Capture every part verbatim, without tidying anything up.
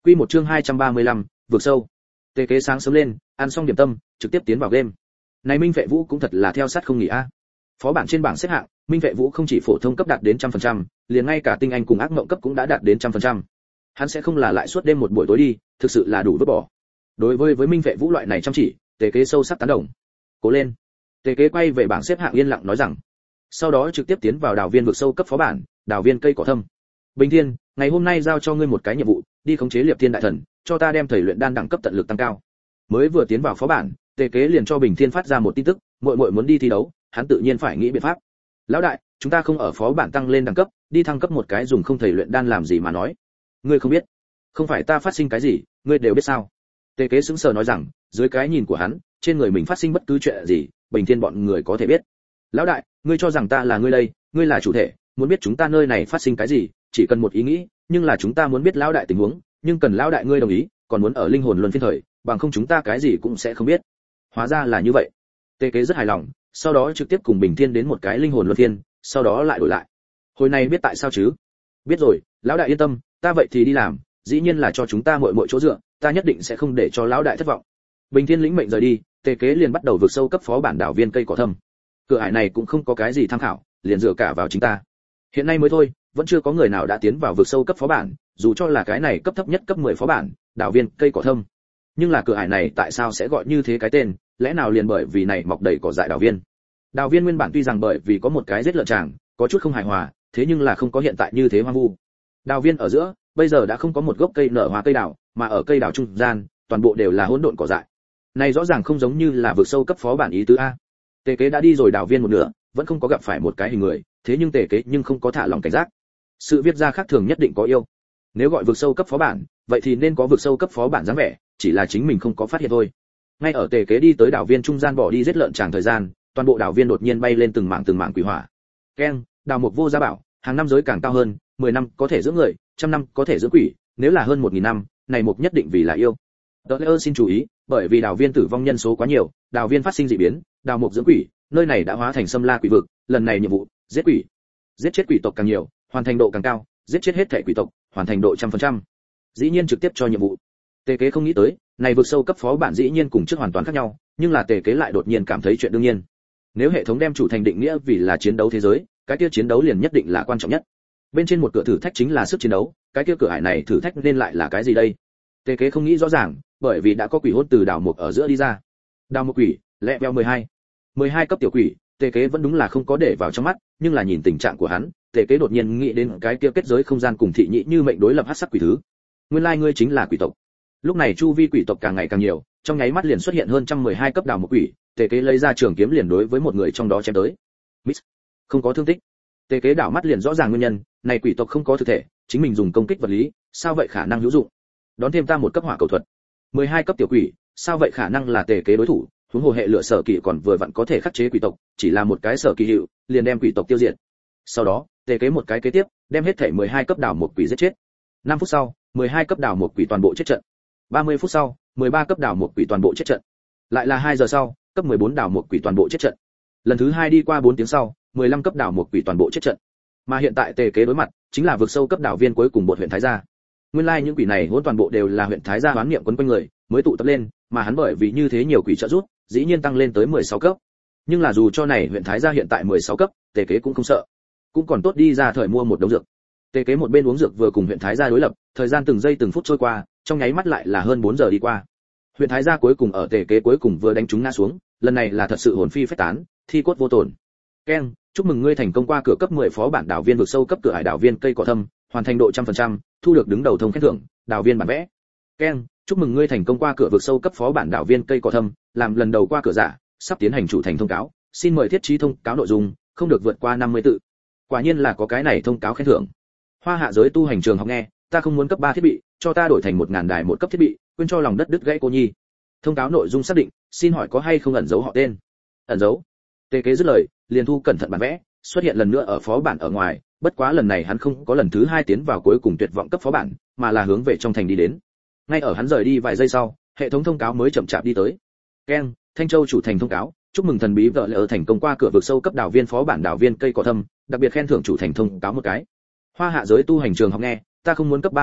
Quy một chương hai trăm ba mươi lăm, vượt sâu. Tề Kế sáng sớm lên, ăn xong điểm tâm, trực tiếp tiến vào game. Này Minh Vệ Vũ cũng thật là theo sát không nghỉ a. Phó bảng trên bảng xếp hạng, Minh Vệ Vũ không chỉ phổ thông cấp đạt đến một trăm phần trăm, liền ngay cả tinh anh cùng ác mộng cấp cũng đã đạt đến một trăm phần trăm. Hắn sẽ không là lại suốt đêm một buổi tối đi, thực sự là đủ vứt bỏ. Đối với với Minh Vệ Vũ loại này chăm chỉ, Tề Kế sâu sắc tán đồng. Cố lên. Tề Kế quay về bảng xếp hạng yên lặng nói rằng. Sau đó trực tiếp tiến vào đào viên vực sâu cấp phó bản, đào viên cây cỏ thâm. Bình Thiên, ngày hôm nay giao cho ngươi một cái nhiệm vụ, đi khống chế Liệp Thiên đại thần, cho ta đem thầy luyện đan đẳng cấp tận lực tăng cao. Mới vừa tiến vào phó bản, Tề Kế liền cho Bình Thiên phát ra một tin tức, muội muội muốn đi thi đấu, hắn tự nhiên phải nghĩ biện pháp. Lão đại, chúng ta không ở phó bản tăng lên đẳng cấp, đi thăng cấp một cái dùng không thầy luyện đan làm gì mà nói. Ngươi không biết? Không phải ta phát sinh cái gì, ngươi đều biết sao? Tề Kế sững sờ nói rằng, dưới cái nhìn của hắn, trên người mình phát sinh bất cứ chuyện gì, Bình Thiên bọn người có thể biết. Lão đại, ngươi cho rằng ta là ngươi đây, ngươi là chủ thể, muốn biết chúng ta nơi này phát sinh cái gì, chỉ cần một ý nghĩ, nhưng là chúng ta muốn biết lão đại tình huống, nhưng cần lão đại ngươi đồng ý, còn muốn ở linh hồn luân phiên thời, bằng không chúng ta cái gì cũng sẽ không biết. Hóa ra là như vậy. Tề Kế rất hài lòng, sau đó trực tiếp cùng Bình Thiên đến một cái linh hồn luân phiên, sau đó lại đổi lại. Hồi này biết tại sao chứ? Biết rồi, lão đại yên tâm, ta vậy thì đi làm, dĩ nhiên là cho chúng ta muội muội chỗ dựa, ta nhất định sẽ không để cho lão đại thất vọng. Bình Thiên lĩnh mệnh rời đi, Tề Kế liền bắt đầu vượt sâu cấp phó bản đảo viên cây cỏ thâm. Cửa ải này cũng không có cái gì tham khảo, liền dựa cả vào chính ta. Hiện nay mới thôi, vẫn chưa có người nào đã tiến vào vượt sâu cấp phó bản, dù cho là cái này cấp thấp nhất cấp mười phó bản, đảo viên cây cỏ thâm. Nhưng là cửa ải này tại sao sẽ gọi như thế cái tên, lẽ nào liền bởi vì này mọc đầy cỏ dại đảo viên. Đảo viên nguyên bản tuy rằng bởi vì có một cái giết lợn tràng, có chút không hài hòa, thế nhưng là không có hiện tại như thế hoang vu. Đảo viên ở giữa, bây giờ đã không có một gốc cây nở hoa cây đào, mà ở cây đào trung gian, toàn bộ đều là hỗn độn cỏ dại. Này rõ ràng không giống như là vượt sâu cấp phó bản ý tứ a. Tề Kế đã đi rồi đảo viên một nửa, vẫn không có gặp phải một cái hình người, thế nhưng Tề Kế nhưng không có thả lòng cảnh giác. Sự viết ra khác thường nhất định có yêu. Nếu gọi vượt sâu cấp phó bản, vậy thì nên có vượt sâu cấp phó bản dáng vẻ, chỉ là chính mình không có phát hiện thôi. Ngay ở Tề Kế đi tới đảo viên trung gian bỏ đi giết lợn tràng thời gian, toàn bộ đảo viên đột nhiên bay lên từng mảng từng mảng quỷ hỏa. Keng, đào mục vô gia bảo, hàng năm giới càng cao hơn, mười năm có thể dưỡng người, trăm năm có thể dưỡng quỷ, nếu là hơn một nghìn năm, này mục nhất định vì là yêu. Đỡ xin chú ý, bởi vì đào viên tử vong nhân số quá nhiều, đào viên phát sinh dị biến, đào mục dưỡng quỷ, nơi này đã hóa thành xâm la quỷ vực, lần này nhiệm vụ, giết quỷ. Giết chết quỷ tộc càng nhiều, hoàn thành độ càng cao, giết chết hết thể quỷ tộc, hoàn thành độ một trăm phần trăm. Dĩ nhiên trực tiếp cho nhiệm vụ. Tề Kế không nghĩ tới, này vượt sâu cấp phó bản dĩ nhiên cùng trước hoàn toàn khác nhau, nhưng là Tề Kế lại đột nhiên cảm thấy chuyện đương nhiên. Nếu hệ thống đem chủ thành định nghĩa vì là chiến đấu thế giới, cái kia chiến đấu liền nhất định là quan trọng nhất. Bên trên một cửa thử thách chính là sức chiến đấu, cái kia cửa ải này thử thách nên lại là cái gì đây? Tề Kế không nghĩ rõ ràng, bởi vì đã có quỷ hồn từ đảo mục ở giữa đi ra. Đào mục quỷ, level mười hai. mười hai cấp tiểu quỷ, Tề Kế vẫn đúng là không có để vào trong mắt, nhưng là nhìn tình trạng của hắn, Tề Kế đột nhiên nghĩ đến cái kia kết giới không gian cùng thị nhị như mệnh đối lập hắc sắc quỷ thứ. Nguyên lai ngươi chính là quỷ tộc. Lúc này chu vi quỷ tộc càng ngày càng nhiều, trong nháy mắt liền xuất hiện hơn một trăm mười hai cấp đào mục quỷ, Tề Kế lấy ra trường kiếm liền đối với một người trong đó chém tới. Miss, không có thương tích. Tề Kế đảo mắt liền rõ ràng nguyên nhân, này quỷ tộc không có thực thể, chính mình dùng công kích vật lý, sao vậy khả năng hữu dụng? Đón thêm ta một cấp hỏa cầu thuật. mười hai cấp tiểu quỷ, sao vậy khả năng là Tề Kế đối thủ, huống hồ hệ lửa sở kỳ còn vừa vặn có thể khắc chế quỷ tộc, chỉ là một cái sở kỳ hiệu, liền đem quỷ tộc tiêu diệt. Sau đó, Tề Kế một cái kế tiếp, đem hết thể mười hai cấp đảo một quỷ giết chết. năm phút sau, mười hai cấp đảo một quỷ toàn bộ chết trận. ba mươi phút sau, mười ba cấp đảo một quỷ toàn bộ chết trận. Lại là hai giờ sau, cấp mười bốn đảo một quỷ toàn bộ chết trận. Lần thứ hai đi qua bốn tiếng sau, mười lăm cấp đảo một quỷ toàn bộ chết trận. Mà hiện tại Tề Kế đối mặt, chính là vượt sâu cấp đảo viên cuối cùng một huyện Thái Gia. Nguyên lai like những quỷ này hỗn toàn bộ đều là huyện Thái Gia hoán niệm quấn quanh người, mới tụ tập lên, mà hắn bởi vì như thế nhiều quỷ trợ giúp, dĩ nhiên tăng lên tới mười sáu cấp. Nhưng là dù cho này huyện Thái Gia hiện tại mười sáu cấp, Tề Kế cũng không sợ. Cũng còn tốt đi ra thời mua một đống dược. Tề Kế một bên uống dược vừa cùng huyện Thái Gia đối lập, thời gian từng giây từng phút trôi qua, trong nháy mắt lại là hơn bốn giờ đi qua. Huyện Thái Gia cuối cùng ở Tề Kế cuối cùng vừa đánh trúng ngã xuống, lần này là thật sự hồn phi phách tán, thi cốt vô tổn. Keng, chúc mừng ngươi thành công qua cửa cấp mười phó bản đảo viên vực sâu cấp cửa hải đảo viên cây cỏ thâm, hoàn thành độ một trăm phần trăm, thu được đứng đầu thông khen thưởng, đảo viên bản vẽ. Keng, chúc mừng ngươi thành công qua cửa vực sâu cấp phó bản đảo viên cây cỏ thâm, làm lần đầu qua cửa giả, sắp tiến hành chủ thành thông cáo, xin mời thiết trí thông cáo nội dung, không được vượt qua năm mươi tự. Quả nhiên là có cái này thông cáo khen thưởng. Hoa hạ giới tu hành trường học nghe, ta không muốn cấp ba thiết bị, cho ta đổi thành một ngàn đài một cấp thiết bị, quên cho lòng đất đứt gãy cô nhi. Thông cáo nội dung xác định, xin hỏi có hay không ẩn dấu họ tên? Ẩn dấu. Tề Kế dứt lời, liền thu cẩn thận bản vẽ, xuất hiện lần nữa ở phó bản ở ngoài, bất quá lần này hắn không có lần thứ hai tiến vào cuối cùng tuyệt vọng cấp phó bản, mà là hướng về trong thành đi đến. Ngay ở hắn rời đi vài giây sau, hệ thống thông cáo mới chậm chạp đi tới. Keng, Thanh Châu chủ thành thông cáo, chúc mừng thần bí vợ lỡ thành công qua cửa vực sâu cấp đảo viên phó bản đảo viên cây cỏ thâm, đặc biệt khen thưởng chủ thành thông cáo một cái. Hoa hạ giới tu hành trường học nghe, ta không muốn cấp ba thiết bị,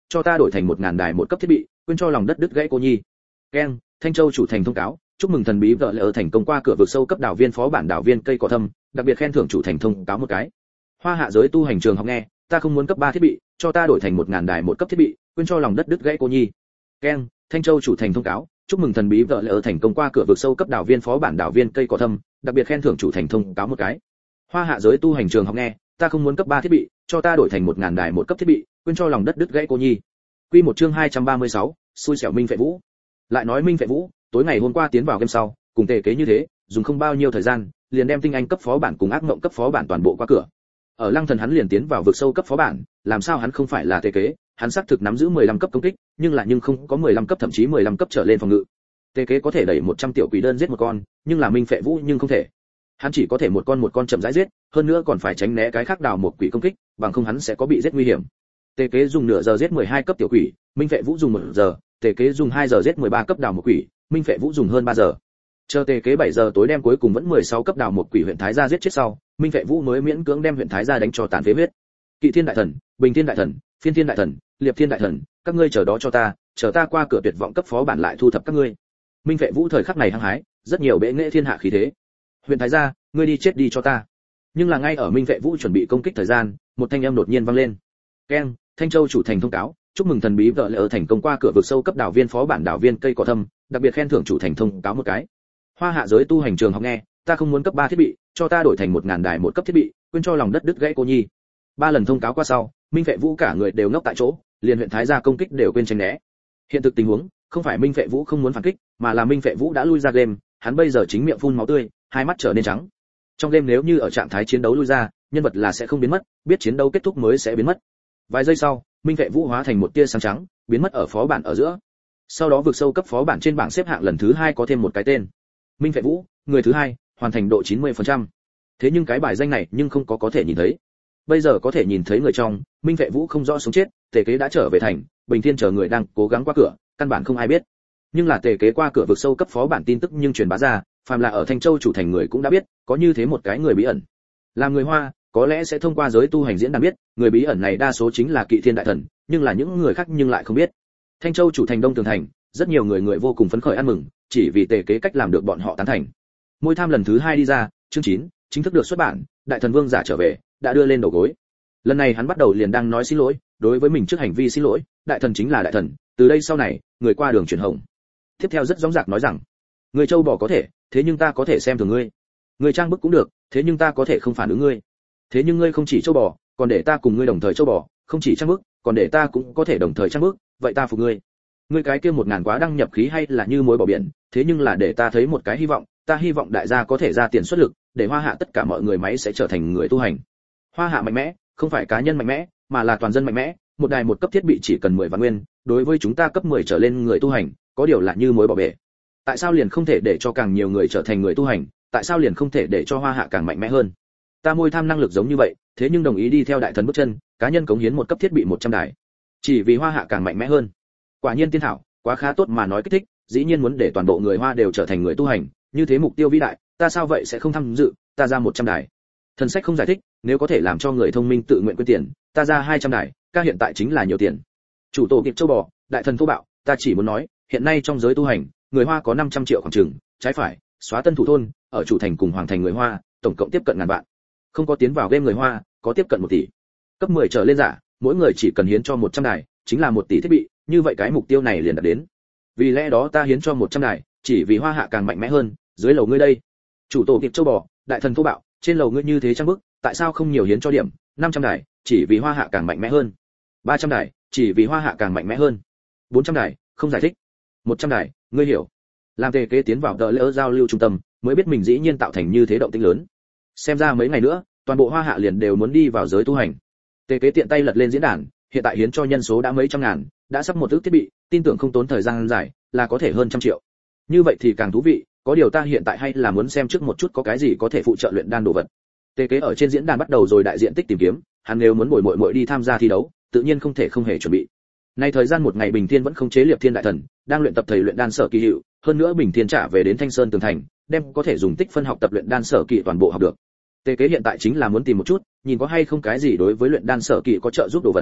cho ta đổi thành một ngàn đài một cấp thiết bị, quên cho lòng đất đứt gãy cô nhi. Keng, Thanh Châu chủ thành thông cáo, chúc mừng thần bí vợ lỡ thành công qua cửa vực sâu cấp đảo viên phó bản đảo viên cây cỏ thâm, đặc biệt khen thưởng chủ thành thông cáo một cái. Hoa hạ giới tu hành trường học nghe, ta không muốn cấp ba thiết bị, cho ta đổi thành một ngàn đài một cấp thiết bị, quên cho lòng đất đứt gãy cô nhi. Keng, Thanh Châu chủ thành thông cáo, chúc mừng thần bí vợ lỡ thành công qua cửa vực sâu cấp đảo viên phó bản đảo viên cây cỏ thâm, đặc biệt khen thưởng chủ thành thông cáo một cái. Hoa hạ giới tu hành trường học nghe, ta không muốn cấp ba thiết bị, cho ta đổi thành một ngàn đài một cấp thiết bị, quên cho lòng đất đứt gãy cô nhi. Quy một chương hai trăm ba mươi sáu, xui xẻo Minh Phệ Vũ. Lại nói Minh Phệ Vũ, tối ngày hôm qua tiến vào game sau, cùng tề kế như thế, dùng không bao nhiêu thời gian, liền đem tinh anh cấp phó bản cùng ác mộng cấp phó bản toàn bộ qua cửa. Ở Lăng Thần hắn liền tiến vào vực sâu cấp phó bản, làm sao hắn không phải là tề kế, hắn xác thực nắm giữ mười lăm cấp công kích, nhưng là nhưng không có mười lăm cấp thậm chí mười lăm cấp trở lên phòng ngự. Tề kế có thể đẩy một trăm tiểu quỷ đơn giết một con, nhưng là Minh Phệ Vũ nhưng không thể. Hắn chỉ có thể một con một con chậm rãi giết, hơn nữa còn phải tránh né cái khác đào một quỷ công kích, bằng không hắn sẽ có bị giết nguy hiểm. Tề kế dùng nửa giờ giết mười hai cấp tiểu quỷ, Minh Phệ Vũ dùng một giờ, Tề kế dùng hai giờ giết mười ba cấp đào một quỷ, Minh Phệ Vũ dùng hơn ba giờ. Chờ Tề kế bảy giờ tối đem cuối cùng vẫn mười sáu cấp đào một quỷ huyện thái gia giết chết sau, Minh Phệ Vũ mới miễn cưỡng đem huyện thái gia đánh cho tàn phế huyết. Kỵ Thiên đại thần, Bình Thiên đại thần, Phiên Thiên đại thần, Liệp Thiên đại thần, các ngươi chờ đó cho ta, chờ ta qua cửa tuyệt vọng cấp phó bản lại thu thập các ngươi. Minh Phệ Vũ thời khắc này hăng hái, rất nhiều bệ nghệ thiên hạ khí thế. Huyện thái gia, ngươi đi chết đi cho ta. Nhưng là ngay ở Minh Phệ Vũ chuẩn bị công kích thời gian, một thanh âm đột nhiên vang lên. Keng, Thanh Châu chủ thành thông cáo, chúc mừng thần bí vợ lỡ thành công qua cửa vực sâu cấp đảo viên phó bản đảo viên cây cỏ thâm, đặc biệt khen thưởng chủ thành thông cáo một cái. Hoa hạ giới tu hành trường học nghe, ta không muốn cấp ba thiết bị, cho ta đổi thành một ngàn đài một cấp thiết bị, quên cho lòng đất đứt gãy cô nhi. Ba lần thông cáo qua sau, Minh Phệ Vũ cả người đều ngốc tại chỗ, liền huyện thái gia công kích đều quên tránh né. Hiện thực tình huống, không phải Minh Phệ Vũ không muốn phản kích, mà là Minh Phệ Vũ đã lui ra game, hắn bây giờ chính miệng phun máu tươi, hai mắt trở nên trắng. Trong game nếu như ở trạng thái chiến đấu lui ra, nhân vật là sẽ không biến mất, biết chiến đấu kết thúc mới sẽ biến mất. Vài giây sau, Minh Phệ Vũ hóa thành một tia sáng trắng, biến mất ở phó bản ở giữa. Sau đó vượt sâu cấp phó bản trên bảng xếp hạng lần thứ hai có thêm một cái tên. Minh Phệ Vũ, người thứ hai, hoàn thành độ chín mươi phần trăm. Thế nhưng cái bài danh này nhưng không có có thể nhìn thấy. Bây giờ có thể nhìn thấy người trong, Minh Phệ Vũ không rõ sống chết, Tề kế đã trở về thành, Bình Thiên chờ người đang cố gắng qua cửa, căn bản không ai biết. Nhưng là Tề kế qua cửa vượt sâu cấp phó bản tin tức nhưng truyền bá ra, phàm là ở Thanh Châu chủ thành người cũng đã biết, có như thế một cái người bí ẩn. Làm người Hoa, có lẽ sẽ thông qua giới tu hành diễn đàn biết, người bí ẩn này đa số chính là Kỵ Thiên đại thần, nhưng là những người khác nhưng lại không biết. Thanh Châu chủ thành Đông Tường thành, rất nhiều người người vô cùng phấn khởi ăn mừng, chỉ vì Tề kế cách làm được bọn họ tán thành. Môi tham lần thứ hai đi ra, chương chín chính thức được xuất bản, đại thần vương giả trở về, đã đưa lên đầu gối. Lần này hắn bắt đầu liền đang nói xin lỗi, đối với mình trước hành vi xin lỗi, đại thần chính là đại thần, từ đây sau này, người qua đường chuyển hồng. Tiếp theo rất rõ ràng nói rằng, người châu bò có thể, thế nhưng ta có thể xem thường ngươi. Người trang bức cũng được, thế nhưng ta có thể không phản ứng ngươi. Thế nhưng ngươi không chỉ châu bò, còn để ta cùng ngươi đồng thời châu bò, không chỉ trang bức, còn để ta cũng có thể đồng thời trang bức, vậy ta phục ngươi. Ngươi cái kia một ngàn quá đăng nhập khí hay là như muối bỏ biển, thế nhưng là để ta thấy một cái hy vọng, ta hy vọng đại gia có thể ra tiền xuất lực, để Hoa Hạ tất cả mọi người máy sẽ trở thành người tu hành. Hoa Hạ mạnh mẽ, không phải cá nhân mạnh mẽ, mà là toàn dân mạnh mẽ, một đài một cấp thiết bị chỉ cần mười vạn nguyên, đối với chúng ta cấp mười trở lên người tu hành, có điều là như muối bỏ bể. Tại sao liền không thể để cho càng nhiều người trở thành người tu hành, tại sao liền không thể để cho Hoa Hạ càng mạnh mẽ hơn? Ta môi tham năng lực giống như vậy, thế nhưng đồng ý đi theo đại thần bước chân, cá nhân cống hiến một cấp thiết bị một trăm đài. Chỉ vì Hoa Hạ càng mạnh mẽ hơn. Quả nhiên tiên thảo, quá khá tốt mà nói kích thích, dĩ nhiên muốn để toàn bộ người Hoa đều trở thành người tu hành, như thế mục tiêu vĩ đại, ta sao vậy sẽ không tham dự, ta ra một trăm đài. Thần sách không giải thích, nếu có thể làm cho người thông minh tự nguyện quyên tiền, ta ra hai trăm đài, ca hiện tại chính là nhiều tiền. Chủ tổ kịp châu bò, đại thần thô bạo, ta chỉ muốn nói, hiện nay trong giới tu hành, người Hoa có năm trăm triệu khoảng chừng, trái phải, xóa tân thủ thôn, ở chủ thành cùng hoàng thành người Hoa, tổng cộng tiếp cận ngàn vạn. Không có tiến vào game người Hoa, có tiếp cận một tỷ. Cấp mười trở lên giả, mỗi người chỉ cần hiến cho một trăm đài, chính là một tỷ thiết bị, như vậy cái mục tiêu này liền đạt đến. Vì lẽ đó ta hiến cho một trăm đài, chỉ vì Hoa Hạ càng mạnh mẽ hơn, dưới lầu ngươi đây. Chủ tổ kịp châu bò, đại thần thô bạo, trên lầu ngươi như thế trang bức, tại sao không nhiều hiến cho điểm, năm trăm đài, chỉ vì Hoa Hạ càng mạnh mẽ hơn. ba trăm đài, chỉ vì Hoa Hạ càng mạnh mẽ hơn. bốn trăm đài, không giải thích. một trăm đài, ngươi hiểu. Làm Tề kế tiến vào đỡ lỡ giao lưu trung tâm, mới biết mình dĩ nhiên tạo thành như thế động tĩnh lớn. Xem ra mấy ngày nữa, toàn bộ Hoa Hạ liền đều muốn đi vào giới tu hành. Tề kế tiện tay lật lên diễn đàn, hiện tại hiến cho nhân số đã mấy trăm ngàn, đã sắp một ước thiết bị, tin tưởng không tốn thời gian dài, là có thể hơn trăm triệu. Như vậy thì càng thú vị, có điều ta hiện tại hay là muốn xem trước một chút có cái gì có thể phụ trợ luyện đan đồ vật. Tề kế ở trên diễn đàn bắt đầu rồi đại diện tích tìm kiếm, hắn nếu muốn bồi muội muội đi tham gia thi đấu, tự nhiên không thể không hề chuẩn bị. Nay thời gian một ngày Bình Thiên vẫn không chế Liệp Thiên đại thần, đang luyện tập thầy luyện đan sở kỳ hiệu, hơn nữa Bình Thiên trả về đến Thanh Sơn tường thành, đem có thể dùng tích phân học tập luyện đan sở kỳ toàn bộ học được. Tề kế hiện tại chính là muốn tìm một chút, nhìn có hay không cái gì đối với luyện đan sở kỳ có trợ giúp đồ vật.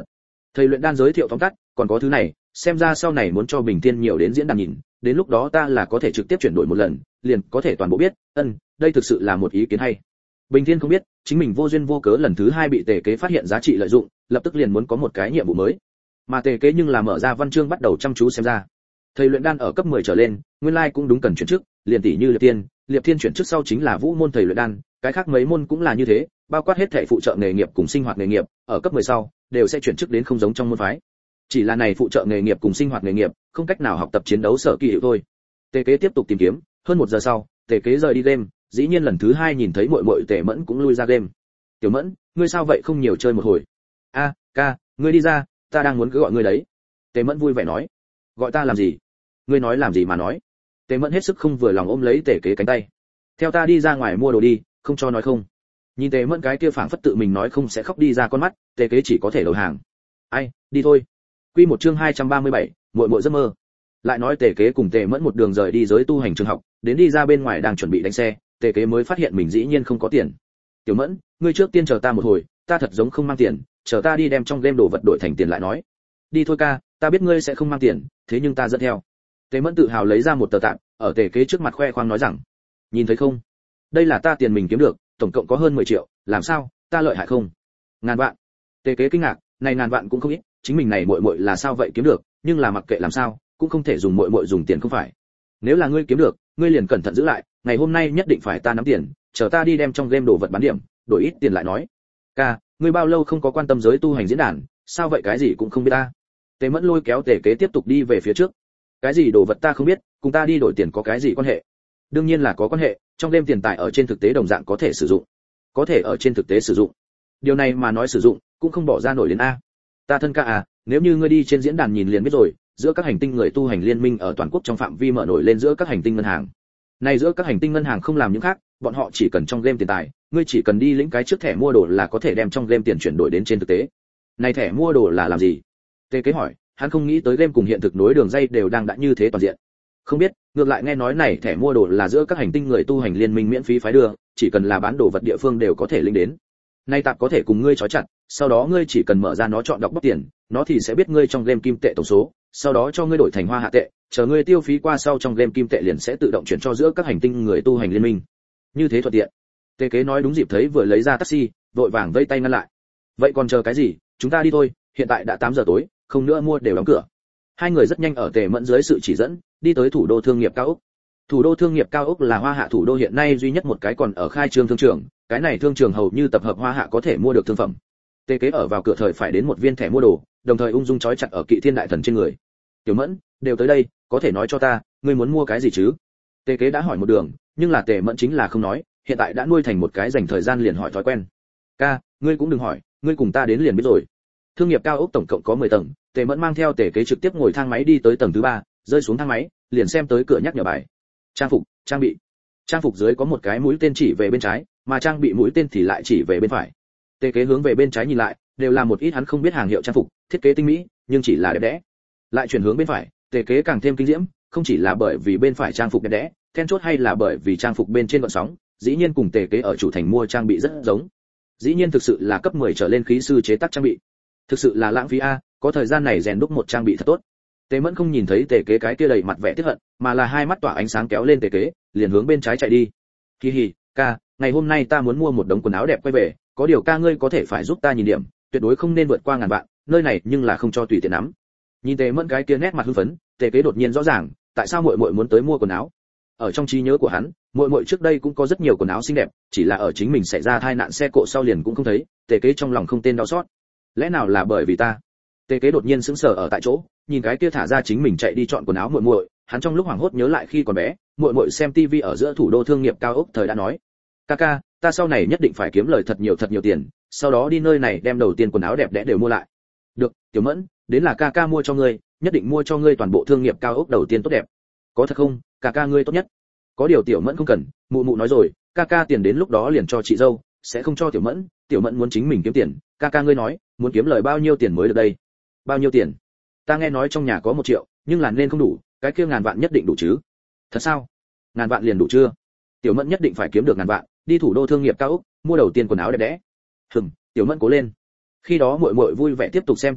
Thầy luyện đan giới thiệu tóm tắt, còn có thứ này, xem ra sau này muốn cho Bình Thiên nhiều đến diễn đàn nhìn, đến lúc đó ta là có thể trực tiếp chuyển đổi một lần, liền có thể toàn bộ biết, ân, đây thực sự là một ý kiến hay. Bình Thiên không biết, chính mình vô duyên vô cớ lần thứ hai bị Tề Kế phát hiện giá trị lợi dụng, lập tức liền muốn có một cái nhiệm vụ mới. Mà Tề Kế nhưng là mở ra văn chương bắt đầu chăm chú xem ra. Thầy luyện đan ở cấp mười trở lên, nguyên lai cũng đúng cần chuyển chức, liền tỷ như Liệp Tiên, Liệp Thiên chuyển chức sau chính là Vũ môn thầy luyện đan, cái khác mấy môn cũng là như thế, bao quát hết thảy phụ trợ nghề nghiệp cùng sinh hoạt nghề nghiệp, ở cấp mười sau đều sẽ chuyển chức đến không giống trong môn phái. Chỉ là này phụ trợ nghề nghiệp cùng sinh hoạt nghề nghiệp, không cách nào học tập chiến đấu sở kỳ hiệu thôi. Tề Kế tiếp tục tìm kiếm, hơn một giờ sau, Tề Kế rời đi game, dĩ nhiên lần thứ hai nhìn thấy muội muội Tề Mẫn cũng lui ra game. "Tiểu Mẫn, ngươi sao vậy không nhiều chơi một hồi?" "A, ca, ngươi đi ra, ta đang muốn cứ gọi ngươi đấy." Tề Mẫn vui vẻ nói. "Gọi ta làm gì? Ngươi nói làm gì mà nói?" Tề Mẫn hết sức không vừa lòng ôm lấy Tề Kế cánh tay. "Theo ta đi ra ngoài mua đồ đi, không cho nói không." Nhìn Tề Mẫn cái kia phảng phất tự mình nói không sẽ khóc đi ra con mắt, Tề Kế chỉ có thể đầu hàng. "Ai, đi thôi." Quy một chương hai trăm ba mươi bảy, muội muội giấc mơ. Lại nói Tề Kế cùng Tề Mẫn một đường rời đi giới tu hành trường học, đến đi ra bên ngoài đang chuẩn bị đánh xe, Tề Kế mới phát hiện mình dĩ nhiên không có tiền. "Tiểu Mẫn, ngươi trước tiên chờ ta một hồi, ta thật giống không mang tiền, chờ ta đi đem trong game đồ vật đổi thành tiền lại nói." "Đi thôi ca, ta biết ngươi sẽ không mang tiền, thế nhưng ta dẫn theo." Tề Mẫn tự hào lấy ra một tờ tạm, ở Tề Kế trước mặt khoe khoang nói rằng: "Nhìn thấy không? Đây là ta tiền mình kiếm được, tổng cộng có hơn mười triệu, làm sao, ta lợi hại không?" "Ngàn vạn." Tề Kế kinh ngạc, này ngàn vạn cũng không ít, chính mình này muội muội là sao vậy kiếm được, nhưng là mặc kệ làm sao, cũng không thể dùng muội muội dùng tiền không phải. "Nếu là ngươi kiếm được, ngươi liền cẩn thận giữ lại, ngày hôm nay nhất định phải ta nắm tiền, chờ ta đi đem trong game đồ vật bán điểm, đổi ít tiền lại nói." "Ca, ngươi bao lâu không có quan tâm giới tu hành diễn đàn, sao vậy cái gì cũng không biết ta?" Tề Mẫn lôi kéo Tề Kế tiếp tục đi về phía trước. "Cái gì đồ vật ta không biết, cùng ta đi đổi tiền có cái gì quan hệ?" "Đương nhiên là có quan hệ, trong game tiền tài ở trên thực tế đồng dạng có thể sử dụng." "Có thể ở trên thực tế sử dụng?" "Điều này mà nói sử dụng, cũng không bỏ ra nổi đến a." "Ta thân ca à, nếu như ngươi đi trên diễn đàn nhìn liền biết rồi, giữa các hành tinh người tu hành liên minh ở toàn quốc trong phạm vi mở nổi lên giữa các hành tinh ngân hàng. Này giữa các hành tinh ngân hàng không làm những khác, bọn họ chỉ cần trong game tiền tài, ngươi chỉ cần đi lĩnh cái trước thẻ mua đồ là có thể đem trong game tiền chuyển đổi đến trên thực tế." "Này thẻ mua đồ là làm gì?" Tề Kế hỏi, hắn không nghĩ tới game cùng hiện thực nối đường dây đều đang đã như thế toàn diện. "Không biết, ngược lại nghe nói này thẻ mua đồ là giữa các hành tinh người tu hành liên minh miễn phí phái đưa, chỉ cần là bán đồ vật địa phương đều có thể lĩnh đến. Nay tạp có thể cùng ngươi trói chặt, sau đó ngươi chỉ cần mở ra nó chọn đọc bóc tiền, nó thì sẽ biết ngươi trong game kim tệ tổng số, sau đó cho ngươi đổi thành hoa hạ tệ, chờ ngươi tiêu phí qua sau trong game kim tệ liền sẽ tự động chuyển cho giữa các hành tinh người tu hành liên minh. Như thế thuận tiện." Tề Kế nói đúng dịp thấy vừa lấy ra taxi, vội vàng vây tay ngăn lại. "Vậy còn chờ cái gì, chúng ta đi thôi, hiện tại đã tám giờ tối, không nữa mua đều đóng cửa." Hai người rất nhanh ở Tề Mẫn dưới sự chỉ dẫn, đi tới thủ đô thương nghiệp cao ốc. Thủ đô thương nghiệp cao ốc là Hoa Hạ thủ đô hiện nay duy nhất một cái còn ở khai trương thương trường, cái này thương trường hầu như tập hợp Hoa Hạ có thể mua được thương phẩm. Tề Kế ở vào cửa thời phải đến một viên thẻ mua đồ, đồng thời ung dung trói chặt ở Kỵ Thiên đại thần trên người. "Tiểu Mẫn, đều tới đây, có thể nói cho ta, ngươi muốn mua cái gì chứ?" Tề Kế đã hỏi một đường, nhưng là Tề Mẫn chính là không nói, hiện tại đã nuôi thành một cái dành thời gian liền hỏi thói quen. "Ca, ngươi cũng đừng hỏi, ngươi cùng ta đến liền biết rồi." Thương nghiệp cao ốc tổng cộng có mười tầng, Tề Mẫn mang theo Tề Kế trực tiếp ngồi thang máy đi tới tầng thứ ba, rơi xuống thang máy, liền xem tới cửa nhắc nhở bài. Trang phục, trang bị. Trang phục dưới có một cái mũi tên chỉ về bên trái, mà trang bị mũi tên thì lại chỉ về bên phải. Tề Kế hướng về bên trái nhìn lại, đều là một ít hắn không biết hàng hiệu trang phục, thiết kế tinh mỹ, nhưng chỉ là đẹp đẽ. Lại chuyển hướng bên phải, Tề Kế càng thêm kinh diễm, không chỉ là bởi vì bên phải trang phục đẹp đẽ, then chốt hay là bởi vì trang phục bên trên gợn sóng, dĩ nhiên cùng Tề Kế ở chủ thành mua trang bị rất giống. Dĩ nhiên thực sự là cấp mười trở lên khí sư chế tác trang bị. Thực sự là lãng phí a, có thời gian này rèn đúc một trang bị thật tốt. Tề Mẫn không nhìn thấy Tề Kế cái kia đầy mặt vẻ tiếc hận, mà là hai mắt tỏa ánh sáng kéo lên Tề Kế, liền hướng bên trái chạy đi. "Hi hi, ca, ngày hôm nay ta muốn mua một đống quần áo đẹp quay về, có điều ca ngươi có thể phải giúp ta nhìn điểm, tuyệt đối không nên vượt qua ngàn vạn, nơi này nhưng là không cho tùy tiện nắm." Nhìn Tề Mẫn cái kia nét mặt hưng phấn, Tề Kế đột nhiên rõ ràng, tại sao muội muội muốn tới mua quần áo. Ở trong trí nhớ của hắn, muội muội trước đây cũng có rất nhiều quần áo xinh đẹp, chỉ là ở chính mình xảy ra tai nạn xe cộ sau liền cũng không thấy, Tề Kế trong lòng không tên đau xót. Lẽ nào là bởi vì ta? Tề Kế đột nhiên sững sờ ở tại chỗ, nhìn cái kia thả ra chính mình chạy đi chọn quần áo muội muội, hắn trong lúc hoảng hốt nhớ lại khi còn bé, muội muội xem tivi ở giữa thủ đô thương nghiệp cao ốc thời đã nói: "Ca ca, ta sau này nhất định phải kiếm lời thật nhiều thật nhiều tiền, sau đó đi nơi này đem đầu tiên quần áo đẹp đẽ đều mua lại." "Được, Tiểu Mẫn, đến là ca ca mua cho ngươi, nhất định mua cho ngươi toàn bộ thương nghiệp cao ốc đầu tiên tốt đẹp." "Có thật không? Ca ca ngươi tốt nhất." "Có điều Tiểu Mẫn không cần, mụ mụ nói rồi, ca ca tiền đến lúc đó liền cho chị dâu, sẽ không cho Tiểu Mẫn, Tiểu Mẫn muốn chính mình kiếm tiền, ca ca ngươi nói, muốn kiếm lời bao nhiêu tiền mới được đây?" "Bao nhiêu tiền?" "Ta nghe nói trong nhà có một triệu, nhưng là nên không đủ, cái kia ngàn vạn nhất định đủ chứ?" "Thật sao? Ngàn vạn liền đủ chưa?" Tiểu Mẫn nhất định phải kiếm được ngàn vạn, đi thủ đô thương nghiệp cao ốc, mua đầu tiên quần áo đẹp đẽ. "Hừm, Tiểu Mẫn cố lên." Khi đó muội muội vui vẻ tiếp tục xem tivi,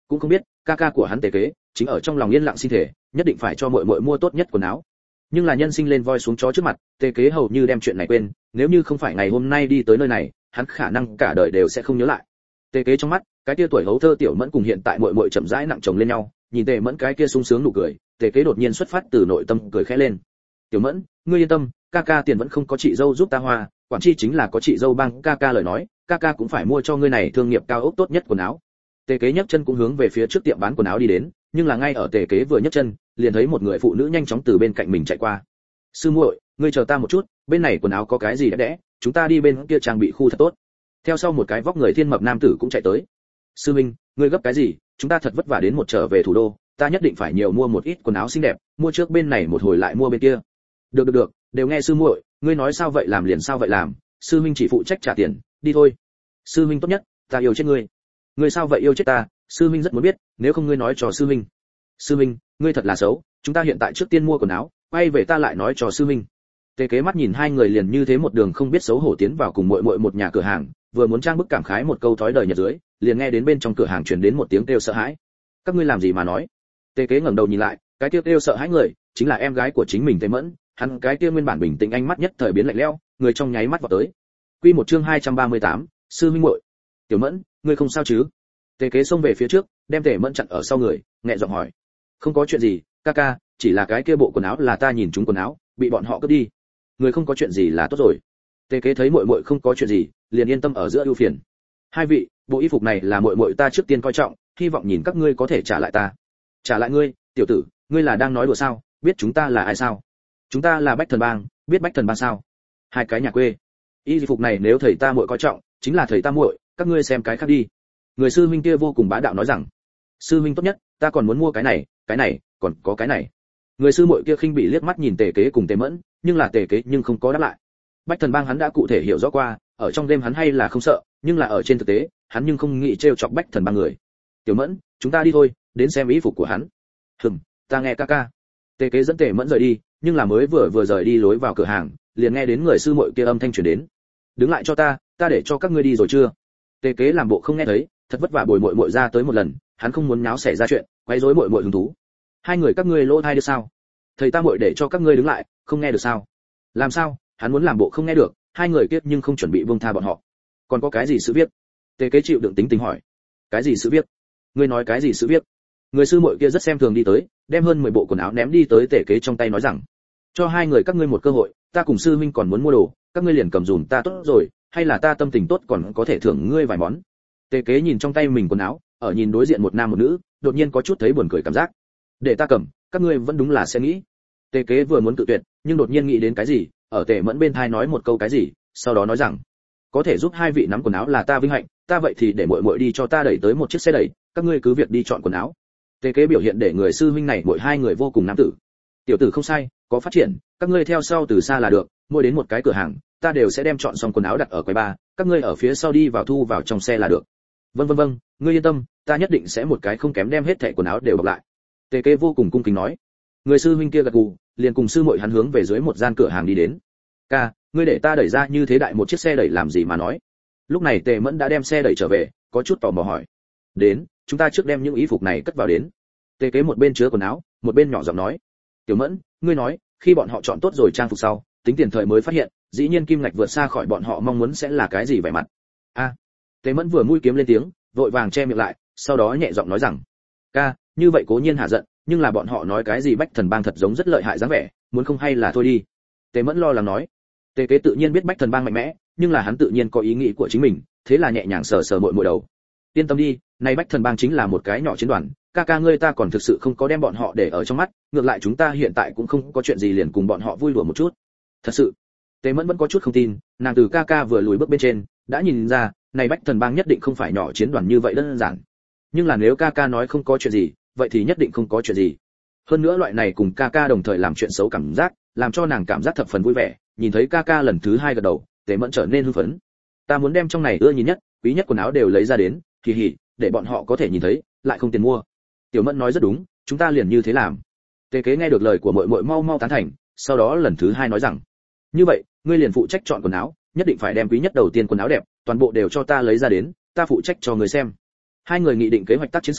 cũng không biết ca ca của hắn Tề Kế chính ở trong lòng yên lặng xin thể, nhất định phải cho muội muội mua tốt nhất quần áo. Nhưng là nhân sinh lên voi xuống chó trước mặt, Tề Kế hầu như đem chuyện này quên, nếu như không phải ngày hôm nay đi tới nơi này, hắn khả năng cả đời đều sẽ không nhớ lại. Tề Kế trong mắt, cái kia tuổi hấu thơ tiểu mẫn cùng hiện tại muội muội chậm rãi nặng chồng lên nhau, nhìn Tề Mẫn cái kia sung sướng nụ cười, Tề Kế đột nhiên xuất phát từ nội tâm cười khẽ lên. "Tiểu Mẫn, ngươi yên tâm, ca ca tiền vẫn không có chị dâu giúp ta hoa, quản chi chính là có chị dâu bang ca ca lời nói, ca ca cũng phải mua cho ngươi này thương nghiệp cao ốc tốt nhất quần áo." Tề Kế nhấc chân cũng hướng về phía trước tiệm bán quần áo đi đến, nhưng là ngay ở Tề Kế vừa nhấc chân, liền thấy một người phụ nữ nhanh chóng từ bên cạnh mình chạy qua. "Sư muội, ngươi chờ ta một chút, bên này quần áo có cái gì đẹp đẽ, chúng ta đi bên kia trang bị khu thật tốt." Theo sau một cái vóc người thiên mập nam tử cũng chạy tới. "Sư minh, ngươi gấp cái gì, chúng ta thật vất vả đến một trở về thủ đô, ta nhất định phải nhiều mua một ít quần áo xinh đẹp, mua trước bên này một hồi lại mua bên kia." "Được được được, đều nghe sư muội, ngươi nói sao vậy làm liền sao vậy làm, sư minh chỉ phụ trách trả tiền, đi thôi." "Sư minh tốt nhất, ta yêu chết ngươi." "Ngươi sao vậy yêu chết ta, sư minh rất muốn biết, nếu không ngươi nói cho sư minh." "Sư minh, ngươi thật là xấu, chúng ta hiện tại trước tiên mua quần áo, quay về ta lại nói cho sư minh." Tề Kế mắt nhìn hai người liền như thế một đường không biết xấu hổ tiến vào cùng muội muội một nhà cửa hàng, vừa muốn trang bức cảm khái một câu thói đời nhật dưới, liền nghe đến bên trong cửa hàng truyền đến một tiếng kêu sợ hãi. "Các ngươi làm gì mà nói?" Tề Kế ngẩng đầu nhìn lại, cái kia kêu sợ hãi người chính là em gái của chính mình Tề Mẫn, hắn cái kia nguyên bản bình tĩnh ánh mắt nhất thời biến lạnh lẽo, người trong nháy mắt vọt tới. Quy một chương hai trăm ba mươi tám, sư minh muội. "Tiểu Mẫn, ngươi không sao chứ?" Tề Kế xông về phía trước, đem Tề Mẫn chặn ở sau người, nhẹ giọng hỏi. "Không có chuyện gì, ca ca, chỉ là cái kia bộ quần áo là ta nhìn chúng quần áo, bị bọn họ cướp đi. Người không có chuyện gì là tốt rồi." Tề Kế thấy muội muội không có chuyện gì, liền yên tâm ở giữa ưu phiền. "Hai vị, bộ y phục này là muội muội ta trước tiên coi trọng, hy vọng nhìn các ngươi có thể trả lại ta." "Trả lại ngươi, tiểu tử, ngươi là đang nói đùa sao, biết chúng ta là ai sao?" "Chúng ta là Bách Thần Bang, biết Bách Thần Bang sao?" "Hai cái nhà quê. Y phục này nếu thầy ta muội coi trọng, chính là thầy ta muội, các ngươi xem cái khác đi." Người sư huynh kia vô cùng bá đạo nói rằng. "Sư huynh tốt nhất, ta còn muốn mua cái này, cái này, còn có cái này." Người sư muội kia khinh bị liếc mắt nhìn Tề Kế cùng Tề Mẫn, nhưng là Tề Kế nhưng không có đáp lại. Bách Thần Bang hắn đã cụ thể hiểu rõ qua, ở trong game hắn hay là không sợ, nhưng là ở trên thực tế, hắn nhưng không nghĩ trêu chọc Bách Thần Bang người. "Tiểu Mẫn, chúng ta đi thôi, đến xem y phục của hắn." "Hừm, ta nghe ca ca." Tề Kế dẫn Tề Mẫn rời đi, nhưng là mới vừa vừa rời đi lối vào cửa hàng, liền nghe đến người sư muội kia âm thanh truyền đến. "Đứng lại cho ta, ta để cho các ngươi đi rồi chưa?" Tề Kế làm bộ không nghe thấy, thật vất vả bồi muội muội ra tới một lần, hắn không muốn náo xảy ra chuyện, quấy rối muội muội hứng thú. "Hai người các ngươi lỗ tai được sao? Thầy ta muội để cho các ngươi đứng lại, không nghe được sao?" "Làm sao?" Hắn muốn làm bộ không nghe được, hai người kia nhưng không chuẩn bị buông tha bọn họ. "Còn có cái gì sự viết?" Tề Kế chịu đựng tính tình hỏi. "Cái gì sự viết? Ngươi nói cái gì sự viết?" Người sư muội kia rất xem thường đi tới, đem hơn mười bộ quần áo ném đi tới Tề Kế trong tay nói rằng: "Cho hai người các ngươi một cơ hội, ta cùng sư huynh còn muốn mua đồ, các ngươi liền cầm dùm ta tốt rồi, hay là ta tâm tình tốt còn có thể thưởng ngươi vài món." Tề Kế nhìn trong tay mình quần áo, ở nhìn đối diện một nam một nữ, đột nhiên có chút thấy buồn cười cảm giác. "Để ta cầm, các ngươi vẫn đúng là sẽ nghĩ." Tề Kế vừa muốn tự tuyệt, nhưng đột nhiên nghĩ đến cái gì, ở Tề Mẫn bên tai nói một câu cái gì, sau đó nói rằng: "Có thể giúp hai vị nắm quần áo là ta vinh hạnh, ta vậy thì để muội muội đi cho ta đẩy tới một chiếc xe đẩy, các ngươi cứ việc đi chọn quần áo." Tề Kế biểu hiện để người sư huynh này mỗi hai người vô cùng nam tử. "Tiểu tử không sai, có phát triển, các ngươi theo sau từ xa là được, mỗi đến một cái cửa hàng, ta đều sẽ đem chọn xong quần áo đặt ở quầy bar, các ngươi ở phía sau đi vào thu vào trong xe là được." "Vâng vâng vâng, ngươi yên tâm, ta nhất định sẽ một cái không kém đem hết thảy quần áo đều bọc lại." Tề Kế vô cùng cung kính nói. Người sư huynh kia gật gù, liền cùng sư muội hắn hướng về dưới một gian cửa hàng đi đến. "Ca, ngươi để ta đẩy ra như thế đại một chiếc xe đẩy làm gì mà nói?" Lúc này Tề Mẫn đã đem xe đẩy trở về, có chút tò mò hỏi. "Đến, chúng ta trước đem những y phục này cất vào đến." Tề Kế một bên chứa quần áo, một bên nhỏ giọng nói. "Tiểu Mẫn, ngươi nói, khi bọn họ chọn tốt rồi trang phục sau, tính tiền thời mới phát hiện, dĩ nhiên kim ngạch vượt xa khỏi bọn họ mong muốn sẽ là cái gì vẻ mặt." "A." Tề Mẫn vừa mũi kiếm lên tiếng, vội vàng che miệng lại, sau đó nhẹ giọng nói rằng: "Ca, như vậy cố nhiên hạ giận, nhưng là bọn họ nói cái gì Bách Thần Bang thật giống rất lợi hại dáng vẻ, muốn không hay là thôi đi." Tề Mẫn lo lắng nói. Tề Kế tự nhiên biết Bách Thần Bang mạnh mẽ, nhưng là hắn tự nhiên có ý nghĩ của chính mình, thế là nhẹ nhàng sờ sờ muội muội đầu. "Yên tâm đi, này Bách Thần Bang chính là một cái nhỏ chiến đoàn, ca ca ngươi ta còn thực sự không có đem bọn họ để ở trong mắt, ngược lại chúng ta hiện tại cũng không có chuyện gì liền cùng bọn họ vui đùa một chút." "Thật sự?" Tề Mẫn vẫn có chút không tin, nàng từ ca ca vừa lùi bước bên trên, đã nhìn ra, này Bách Thần Bang nhất định không phải nhỏ chiến đoàn như vậy đơn giản. Nhưng là nếu ca ca nói không có chuyện gì, vậy thì nhất định không có chuyện gì. Hơn nữa loại này cùng ca ca đồng thời làm chuyện xấu cảm giác, làm cho nàng cảm giác thập phần vui vẻ, nhìn thấy ca ca lần thứ hai gật đầu, Tề Mẫn trở nên hưng phấn. "Ta muốn đem trong này ưa nhìn nhất, quý nhất quần áo đều lấy ra đến, kỳ hỉ, để bọn họ có thể nhìn thấy, lại không tiền mua." Tiểu Mẫn nói rất đúng, chúng ta liền như thế làm. Tề Kế nghe được lời của muội muội mau mau tán thành, sau đó lần thứ hai nói rằng: "Như vậy, ngươi liền phụ trách chọn quần áo, nhất định phải đem quý nhất đầu tiên quần áo đẹp, toàn bộ đều cho ta lấy ra đến, ta phụ trách cho người xem." Hai người nghị định kế hoạch tác chiến sau,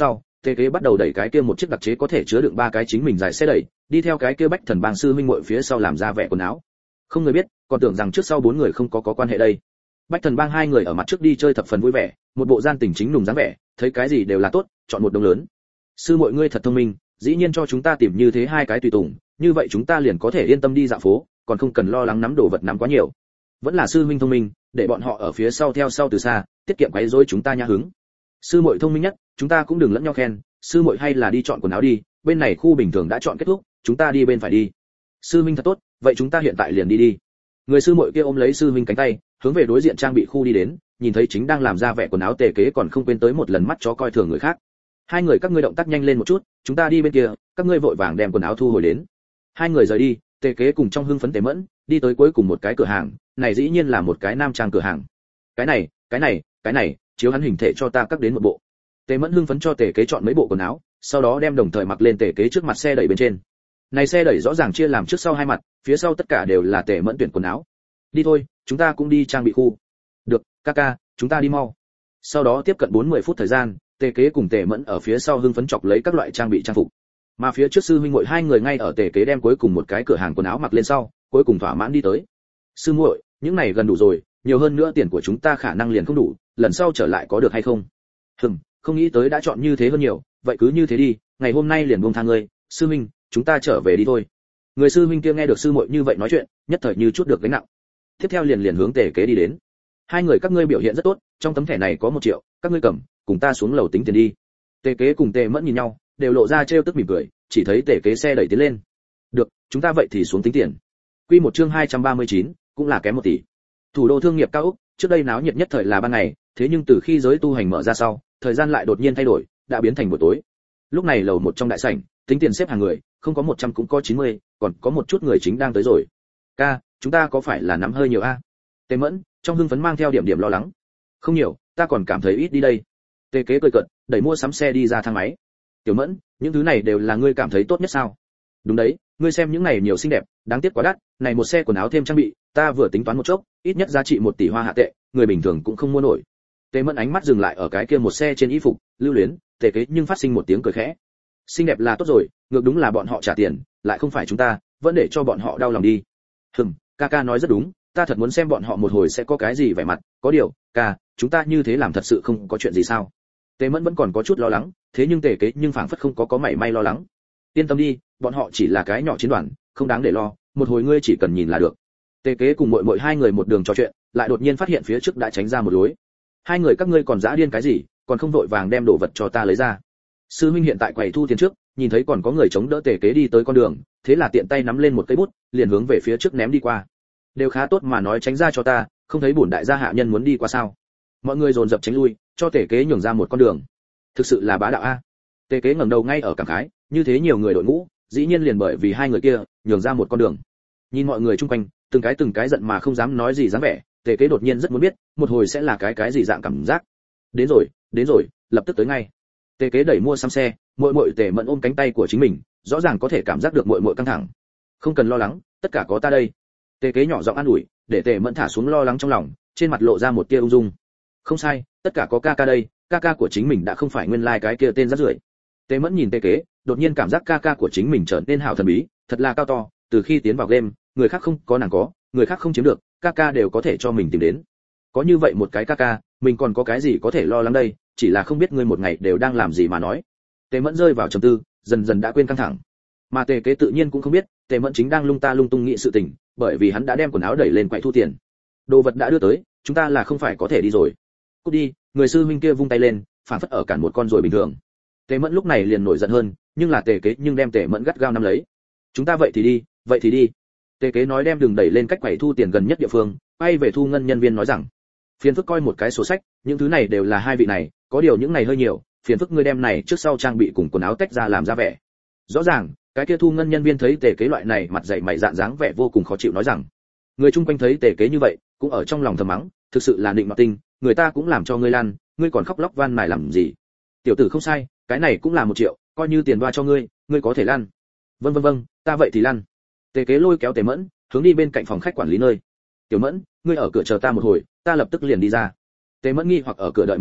Tề Kế bắt đầu đẩy cái kia một chiếc đặc chế có thể chứa đựng ba cái chính mình dài xe đẩy, đi theo cái kia Bách Thần Bang sư huynh muội phía sau làm ra vẻ quần áo. Không người biết, còn tưởng rằng trước sau bốn người không có có quan hệ đây. Bách Thần Bang hai người ở mặt trước đi chơi thập phần vui vẻ, một bộ gian tình chính nùng dáng vẻ, thấy cái gì đều là tốt, chọn một đồng lớn. Sư muội ngươi thật thông minh, dĩ nhiên cho chúng ta tìm như thế hai cái tùy tùng, như vậy chúng ta liền có thể yên tâm đi dạo phố, còn không cần lo lắng nắm đồ vật nắm quá nhiều. Vẫn là sư huynh thông minh, để bọn họ ở phía sau theo sau từ xa, tiết kiệm quấy rối chúng ta nha hứng. Sư muội thông minh nhất, chúng ta cũng đừng lẫn nhau khen, sư muội hay là đi chọn quần áo đi, bên này khu bình thường đã chọn kết thúc, chúng ta đi bên phải đi. Sư huynh thật tốt, vậy chúng ta hiện tại liền đi đi. Người sư muội kia ôm lấy sư huynh cánh tay, hướng về đối diện trang bị khu đi đến, nhìn thấy chính đang làm ra vẻ quần áo Tề Kế còn không quên tới một lần mắt chó coi thường người khác. Hai người các ngươi động tác nhanh lên một chút, chúng ta đi bên kia, các ngươi vội vàng đem quần áo thu hồi đến. Hai người rời đi, Tề Kế cùng trong hưng phấn Tề Mẫn, đi tới cuối cùng một cái cửa hàng, này dĩ nhiên là một cái nam trang cửa hàng. Cái này, cái này, cái này, chiếu hắn hình thể cho ta cắt đến một bộ. Tề Mẫn hưng phấn cho Tề Kế chọn mấy bộ quần áo, sau đó đem đồng thời mặc lên Tề Kế trước mặt xe đẩy bên trên. Này xe đẩy rõ ràng chia làm trước sau hai mặt, phía sau tất cả đều là Tề Mẫn tuyển quần áo. Đi thôi, chúng ta cũng đi trang bị khu. Được, ca ca, chúng ta đi mau. Sau đó tiếp cận bốn mươi phút thời gian, Tề Kế cùng Tề Mẫn ở phía sau hưng phấn chọc lấy các loại trang bị trang phục. Mà phía trước sư huynh muội hai người ngay ở Tề Kế đem cuối cùng một cái cửa hàng quần áo mặc lên sau, cuối cùng thỏa mãn đi tới. Sư muội, những này gần đủ rồi, nhiều hơn nữa tiền của chúng ta khả năng liền không đủ, lần sau trở lại có được hay không? Hừm, không nghĩ tới đã chọn như thế hơn nhiều, vậy cứ như thế đi, ngày hôm nay liền buông tha ngươi, sư huynh, chúng ta trở về đi thôi. Người sư huynh kia nghe được sư muội như vậy nói chuyện, nhất thời như chút được gánh nặng. Tiếp theo liền liền hướng Tề Kế đi đến. Hai người các ngươi biểu hiện rất tốt, trong tấm thẻ này có một triệu, các ngươi cầm, cùng ta xuống lầu tính tiền đi. Tề Kế cùng Tề Mẫn nhìn nhau, đều lộ ra trêu tức mỉm cười, chỉ thấy Tề Kế xe đẩy tiến lên. Được, chúng ta vậy thì xuống tính tiền. Quy một chương hai trăm ba mươi chín, cũng là kém một tỷ. Thủ đô thương nghiệp cao ốc, trước đây náo nhiệt nhất thời là ban ngày, thế nhưng từ khi giới tu hành mở ra sau, thời gian lại đột nhiên thay đổi, đã biến thành buổi tối. Lúc này lầu một trong đại sảnh, tính tiền xếp hàng người, không có một trăm cũng có chín mươi, còn có một chút người chính đang tới rồi. Ca, chúng ta có phải là nắm hơi nhiều a? Tề Mẫn, trong hưng phấn mang theo điểm điểm lo lắng. Không nhiều, ta còn cảm thấy ít đi đây. Tề Kế cười cợt, đẩy mua sắm xe đi ra thang máy. Tiểu Mẫn, những thứ này đều là ngươi cảm thấy tốt nhất sao? Đúng đấy, ngươi xem những này nhiều xinh đẹp, đáng tiếc quá đắt, này một xe quần áo thêm trang bị, ta vừa tính toán một chốc, ít nhất giá trị một tỷ hoa hạ tệ, người bình thường cũng không mua nổi. Tề Mẫn ánh mắt dừng lại ở cái kia một xe trên y phục, lưu luyến, Tề Kế nhưng phát sinh một tiếng cười khẽ. Xinh đẹp là tốt rồi, ngược đúng là bọn họ trả tiền, lại không phải chúng ta, vẫn để cho bọn họ đau lòng đi. Hừm, ca ca nói rất đúng, ta thật muốn xem bọn họ một hồi sẽ có cái gì vẻ mặt, có điều, ca, chúng ta như thế làm thật sự không có chuyện gì sao? Tề Mẫn vẫn còn có chút lo lắng, thế nhưng Tề Kế nhưng phảng phất không có có mảy may lo lắng. Yên tâm đi, bọn họ chỉ là cái nhỏ chiến đoàn, không đáng để lo, một hồi ngươi chỉ cần nhìn là được. Tề Kế cùng muội muội hai người một đường trò chuyện, lại đột nhiên phát hiện phía trước đã tránh ra một lối. Hai người các ngươi còn dã điên cái gì, còn không vội vàng đem đồ vật cho ta lấy ra. Sư huynh hiện tại quầy thu tiền trước, nhìn thấy còn có người chống đỡ Tề Kế đi tới con đường, thế là tiện tay nắm lên một cây bút, liền hướng về phía trước ném đi qua. Đều khá tốt mà nói tránh ra cho ta, không thấy bổn đại gia hạ nhân muốn đi qua sao? Mọi người dồn dập tránh lui, cho Tề Kế nhường ra một con đường. Thực sự là bá đạo a. Tề Kế ngẩng đầu ngay ở cảm khái, như thế nhiều người đội ngũ, dĩ nhiên liền bởi vì hai người kia nhường ra một con đường. Nhìn mọi người chung quanh, từng cái từng cái giận mà không dám nói gì dáng vẻ, Tề Kế đột nhiên rất muốn biết, một hồi sẽ là cái cái gì dạng cảm giác. Đến rồi, đến rồi, lập tức tới ngay. Tề Kế đẩy mua xăm xe, muội muội Tề Mẫn ôm cánh tay của chính mình, rõ ràng có thể cảm giác được muội muội căng thẳng. Không cần lo lắng, tất cả có ta đây. Tề Kế nhỏ giọng an ủi, để Tề Mẫn thả xuống lo lắng trong lòng, trên mặt lộ ra một tia ung dung. Không sai, tất cả có ca ca đây, ca ca của chính mình đã không phải nguyên lai like cái kia tên rác rưởi. Tề Mẫn nhìn Tề Kế, đột nhiên cảm giác ca ca của chính mình trở nên hảo thần bí, thật là cao to, từ khi tiến vào game, người khác không có nàng có, người khác không chiếm được, ca ca đều có thể cho mình tìm đến. Có như vậy một cái ca ca, mình còn có cái gì có thể lo lắng đây, chỉ là không biết ngươi một ngày đều đang làm gì mà nói. Tề Mẫn rơi vào trầm tư, dần dần đã quên căng thẳng. Mà Tề Kế tự nhiên cũng không biết, Tề Mẫn chính đang lung ta lung tung nghĩ sự tình, bởi vì hắn đã đem quần áo đẩy lên quầy thu tiền. Đồ vật đã đưa tới, chúng ta là không phải có thể đi rồi. Cút đi, người sư huynh kia vung tay lên, phản phất ở cản một con rồi bình thường. Tề Mẫn lúc này liền nổi giận hơn, nhưng là Tề Kế nhưng đem Tề Mẫn gắt gao nắm lấy. Chúng ta vậy thì đi, vậy thì đi. Tề Kế nói đem đường đẩy lên cách quầy thu tiền gần nhất địa phương, quay về thu ngân nhân viên nói rằng, phiền phức coi một cái sổ sách, những thứ này đều là hai vị này, có điều những này hơi nhiều, phiền phức ngươi đem này trước sau trang bị cùng quần áo tách ra làm ra vẻ. Rõ ràng, cái kia thu ngân nhân viên thấy Tề Kế loại này mặt dày mày dạn dáng vẻ vô cùng khó chịu nói rằng, người chung quanh thấy Tề Kế như vậy, cũng ở trong lòng thầm mắng, thực sự là định mặt tinh, người ta cũng làm cho ngươi lăn, ngươi còn khóc lóc van mài làm gì? Tiểu tử không sai, cái này cũng là một triệu, coi như tiền đoa cho ngươi, ngươi có thể lăn. Vâng vâng vâng, ta vậy thì lăn. Tề Kế lôi kéo Tề Mẫn, hướng đi bên cạnh phòng khách quản lý nơi. Tiểu Mẫn, ngươi ở cửa chờ ta một hồi, ta lập tức liền đi ra. Tề Mẫn nghi hoặc ở cửa đợi mấy phút,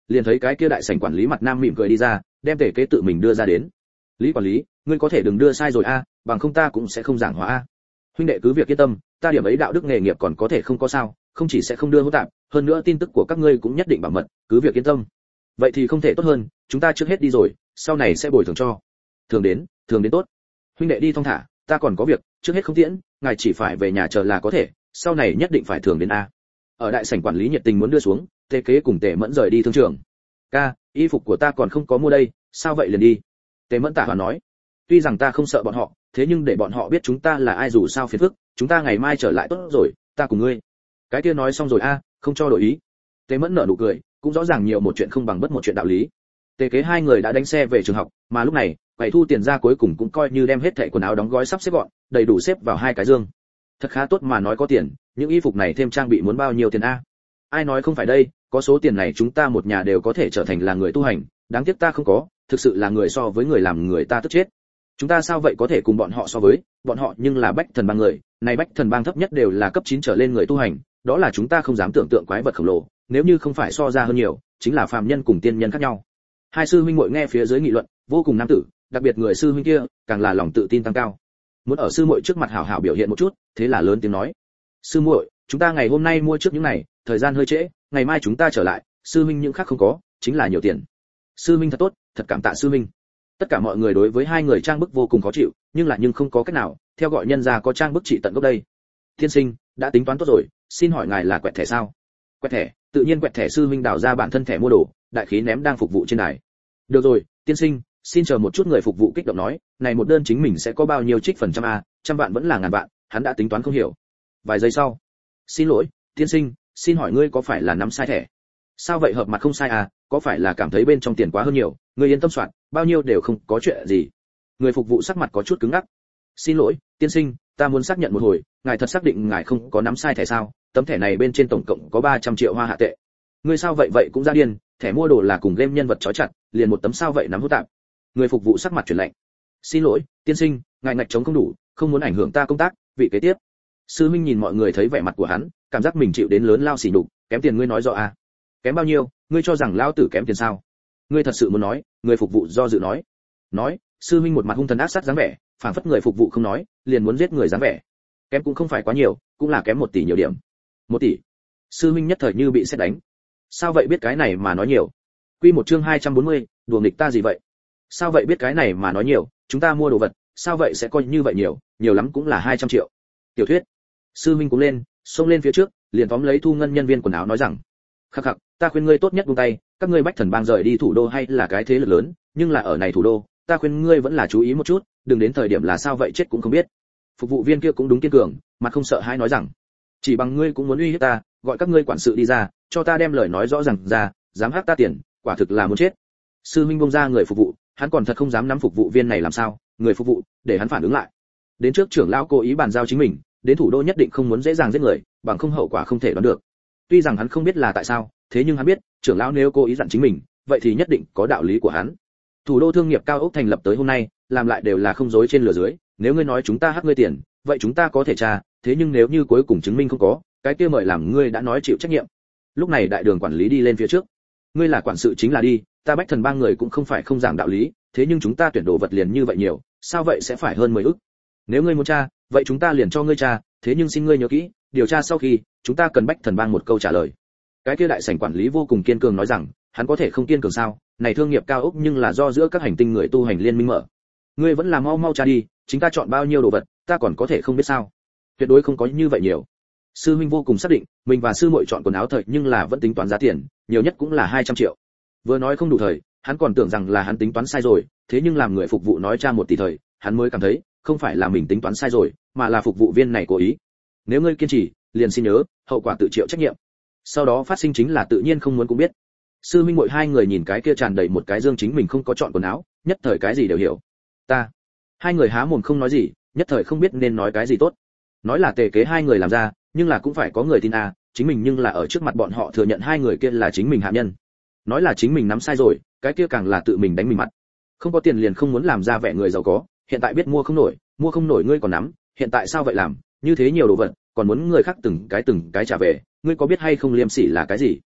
liền thấy cái kia đại sảnh quản lý mặt nam mỉm cười đi ra, đem tề kế tự mình đưa ra đến. Lý quản lý, ngươi có thể đừng đưa sai rồi a, bằng không ta cũng sẽ không giảng hóa a. Huynh đệ cứ việc yên tâm, ta điểm ấy đạo đức nghề nghiệp còn có thể không có sao, không chỉ sẽ không đưa hỗn tạp, hơn nữa tin tức của các ngươi cũng nhất định bảo mật, cứ việc yên tâm. Vậy thì không thể tốt hơn, chúng ta trước hết đi rồi, sau này sẽ bồi thường cho. Thường đến, thường đến tốt. Huynh đệ đi thong thả, ta còn có việc, trước hết không tiễn, ngài chỉ phải về nhà chờ là có thể, sau này nhất định phải thường đến a. Ở đại sảnh quản lý nhiệt tình muốn đưa xuống, Tề Kế cùng Tề Mẫn rời đi thương trường. Ca, y phục của ta còn không có mua đây, sao vậy liền đi? Tề Mẫn tả hoàn nói. Tuy rằng ta không sợ bọn họ, thế nhưng để bọn họ biết chúng ta là ai dù sao phiền phức, chúng ta ngày mai trở lại tốt rồi, ta cùng ngươi. Cái kia nói xong rồi a, không cho đổi ý. Tề Mẫn nở nụ cười, cũng rõ ràng nhiều một chuyện không bằng bất một chuyện đạo lý. Tề Kế hai người đã đánh xe về trường học, mà lúc này, quầy thu tiền ra cuối cùng cũng coi như đem hết thảy quần áo đóng gói sắp xếp gọn, đầy đủ xếp vào hai cái dương. Thật khá tốt mà nói có tiền, những y phục này thêm trang bị muốn bao nhiêu tiền a? Ai nói không phải đây, có số tiền này chúng ta một nhà đều có thể trở thành là người tu hành, đáng tiếc ta không có, thực sự là người so với người làm người ta tức chết. Chúng ta sao vậy có thể cùng bọn họ so với, bọn họ nhưng là bách thần bang người, này bách thần bang thấp nhất đều là cấp chín trở lên người tu hành, đó là chúng ta không dám tưởng tượng quái vật khổng lồ, nếu như không phải so ra hơn nhiều, chính là phàm nhân cùng tiên nhân khác nhau. Hai sư huynh muội nghe phía dưới nghị luận, vô cùng nam tử, đặc biệt người sư huynh kia, càng là lòng tự tin tăng cao. Muốn ở sư muội trước mặt hảo hảo biểu hiện một chút, thế là lớn tiếng nói: "Sư muội, chúng ta ngày hôm nay mua trước những này, thời gian hơi trễ, ngày mai chúng ta trở lại, sư huynh những khác không có, chính là nhiều tiền." Sư huynh thật tốt, thật cảm tạ sư huynh. Tất cả mọi người đối với hai người trang bức vô cùng khó chịu, nhưng lại nhưng không có cách nào, theo gọi nhân ra có trang bức trị tận gốc đây. Tiên sinh, đã tính toán tốt rồi, xin hỏi ngài là quẹt thẻ sao? Quẹt thẻ, tự nhiên quẹt thẻ. Sư huynh đào ra bản thân thẻ mua đồ, đại khí ném đang phục vụ trên đài. Được rồi, tiên sinh, xin chờ một chút. Người phục vụ kích động nói, này một đơn chính mình sẽ có bao nhiêu trích phần trăm a, trăm vạn vẫn là ngàn vạn, hắn đã tính toán không hiểu. Vài giây sau, xin lỗi, tiên sinh, xin hỏi ngươi có phải là nắm sai thẻ? Sao vậy, hợp mặt không sai à, có phải là cảm thấy bên trong tiền quá hơn nhiều, ngươi yên tâm soạn, bao nhiêu đều không có chuyện gì. Người phục vụ sắc mặt có chút cứng ngắc. Xin lỗi, tiên sinh, ta muốn xác nhận một hồi, ngài thật xác định ngài không có nắm sai thẻ sao? Tấm thẻ này bên trên tổng cộng có ba trăm triệu hoa hạ tệ. Ngươi sao vậy vậy cũng ra điên, thẻ mua đồ là cùng game nhân vật trói chặt, liền một tấm sao vậy nắm hỗn tạp. Người phục vụ sắc mặt chuyển lạnh. Xin lỗi, tiên sinh, ngài ngạch trống không đủ, không muốn ảnh hưởng ta công tác, vị kế tiếp. Sư huynh nhìn mọi người thấy vẻ mặt của hắn, cảm giác mình chịu đến lớn lao xỉ nhục, kém tiền ngươi nói rõ à? Kém bao nhiêu, ngươi cho rằng lão tử kém tiền sao? Ngươi thật sự muốn nói? Người phục vụ do dự nói. Nói, sư huynh một mặt hung thần ác sát dáng vẻ, phảng phất người phục vụ không nói, liền muốn giết người dáng vẻ. Kém cũng không phải quá nhiều, cũng là kém một tỷ nhiều điểm. Một tỷ. Sư huynh nhất thời như bị sét đánh. Sao vậy biết cái này mà nói nhiều? Quy một chương hai trăm bốn mươi, đùa nghịch ta gì vậy? Sao vậy biết cái này mà nói nhiều, chúng ta mua đồ vật, sao vậy sẽ coi như vậy nhiều, nhiều lắm cũng là hai trăm triệu. Tiểu thuyết. Sư huynh cũng lên, xông lên phía trước, liền tóm lấy Thu Ngân nhân viên quần áo nói rằng: "Khắc khắc, ta khuyên ngươi tốt nhất buông tay, các ngươi bách thần bang rời đi thủ đô hay là cái thế lực lớn, nhưng là ở này thủ đô, ta khuyên ngươi vẫn là chú ý một chút, đừng đến thời điểm là sao vậy chết cũng không biết." Phục vụ viên kia cũng đúng kiên cường, mặt không sợ hãi nói rằng: "Chỉ bằng ngươi cũng muốn uy hiếp ta, gọi các ngươi quản sự đi ra, cho ta đem lời nói rõ ràng ra, dám hắc ta tiền, quả thực là muốn chết." Sư huynh buông ra người phục vụ, hắn còn thật không dám nắm phục vụ viên này làm sao, người phục vụ, để hắn phản ứng lại. Đến trước trưởng lão cố ý bàn giao chính mình, đến thủ đô nhất định không muốn dễ dàng giết người, bằng không hậu quả không thể đoán được. Tuy rằng hắn không biết là tại sao, thế nhưng hắn biết, trưởng lão nếu cố ý dặn chính mình, vậy thì nhất định có đạo lý của hắn. Thủ đô thương nghiệp cao ốc thành lập tới hôm nay, làm lại đều là không dối trên lửa dưới, nếu ngươi nói chúng ta hắc ngươi tiền, vậy chúng ta có thể tra, thế nhưng nếu như cuối cùng chứng minh không có, cái kia mời làm ngươi đã nói chịu trách nhiệm. Lúc này đại đường quản lý đi lên phía trước. Ngươi là quản sự chính là đi, ta bách thần bang người cũng không phải không giảng đạo lý, thế nhưng chúng ta tuyển đồ vật liền như vậy nhiều, sao vậy sẽ phải hơn mười ức. Nếu ngươi muốn tra, vậy chúng ta liền cho ngươi tra, thế nhưng xin ngươi nhớ kỹ, điều tra sau khi, chúng ta cần bách thần bang một câu trả lời. Cái kia đại sảnh quản lý vô cùng kiên cường nói rằng, hắn có thể không kiên cường sao, này thương nghiệp cao ốc nhưng là do giữa các hành tinh người tu hành liên minh mở. Ngươi vẫn là mau mau tra đi, chính ta chọn bao nhiêu đồ vật, ta còn có thể không biết sao? Tuyệt đối không có như vậy nhiều. Sư huynh vô cùng xác định, mình và sư muội chọn quần áo thời nhưng là vẫn tính toán giá tiền, nhiều nhất cũng là hai trăm triệu. Vừa nói không đủ thời, hắn còn tưởng rằng là hắn tính toán sai rồi, thế nhưng làm người phục vụ nói tra một tỷ thời, hắn mới cảm thấy, không phải là mình tính toán sai rồi, mà là phục vụ viên này cố ý. Nếu ngươi kiên trì, liền xin nhớ, hậu quả tự chịu trách nhiệm. Sau đó phát sinh chính là tự nhiên không muốn cũng biết. Sư huynh muội hai người nhìn cái kia tràn đầy một cái dương chính mình không có chọn quần áo, nhất thời cái gì đều hiểu. Ta. Hai người há mồm không nói gì, nhất thời không biết nên nói cái gì tốt. Nói là Tề Kế hai người làm ra, nhưng là cũng phải có người tin à, chính mình nhưng là ở trước mặt bọn họ thừa nhận hai người kia là chính mình hạ nhân. Nói là chính mình nắm sai rồi, cái kia càng là tự mình đánh mình mặt. Không có tiền liền không muốn làm ra vẻ người giàu có, hiện tại biết mua không nổi, mua không nổi ngươi còn nắm, hiện tại sao vậy làm, như thế nhiều đồ vật, còn muốn người khác từng cái từng cái trả về, ngươi có biết hay không liêm sỉ là cái gì?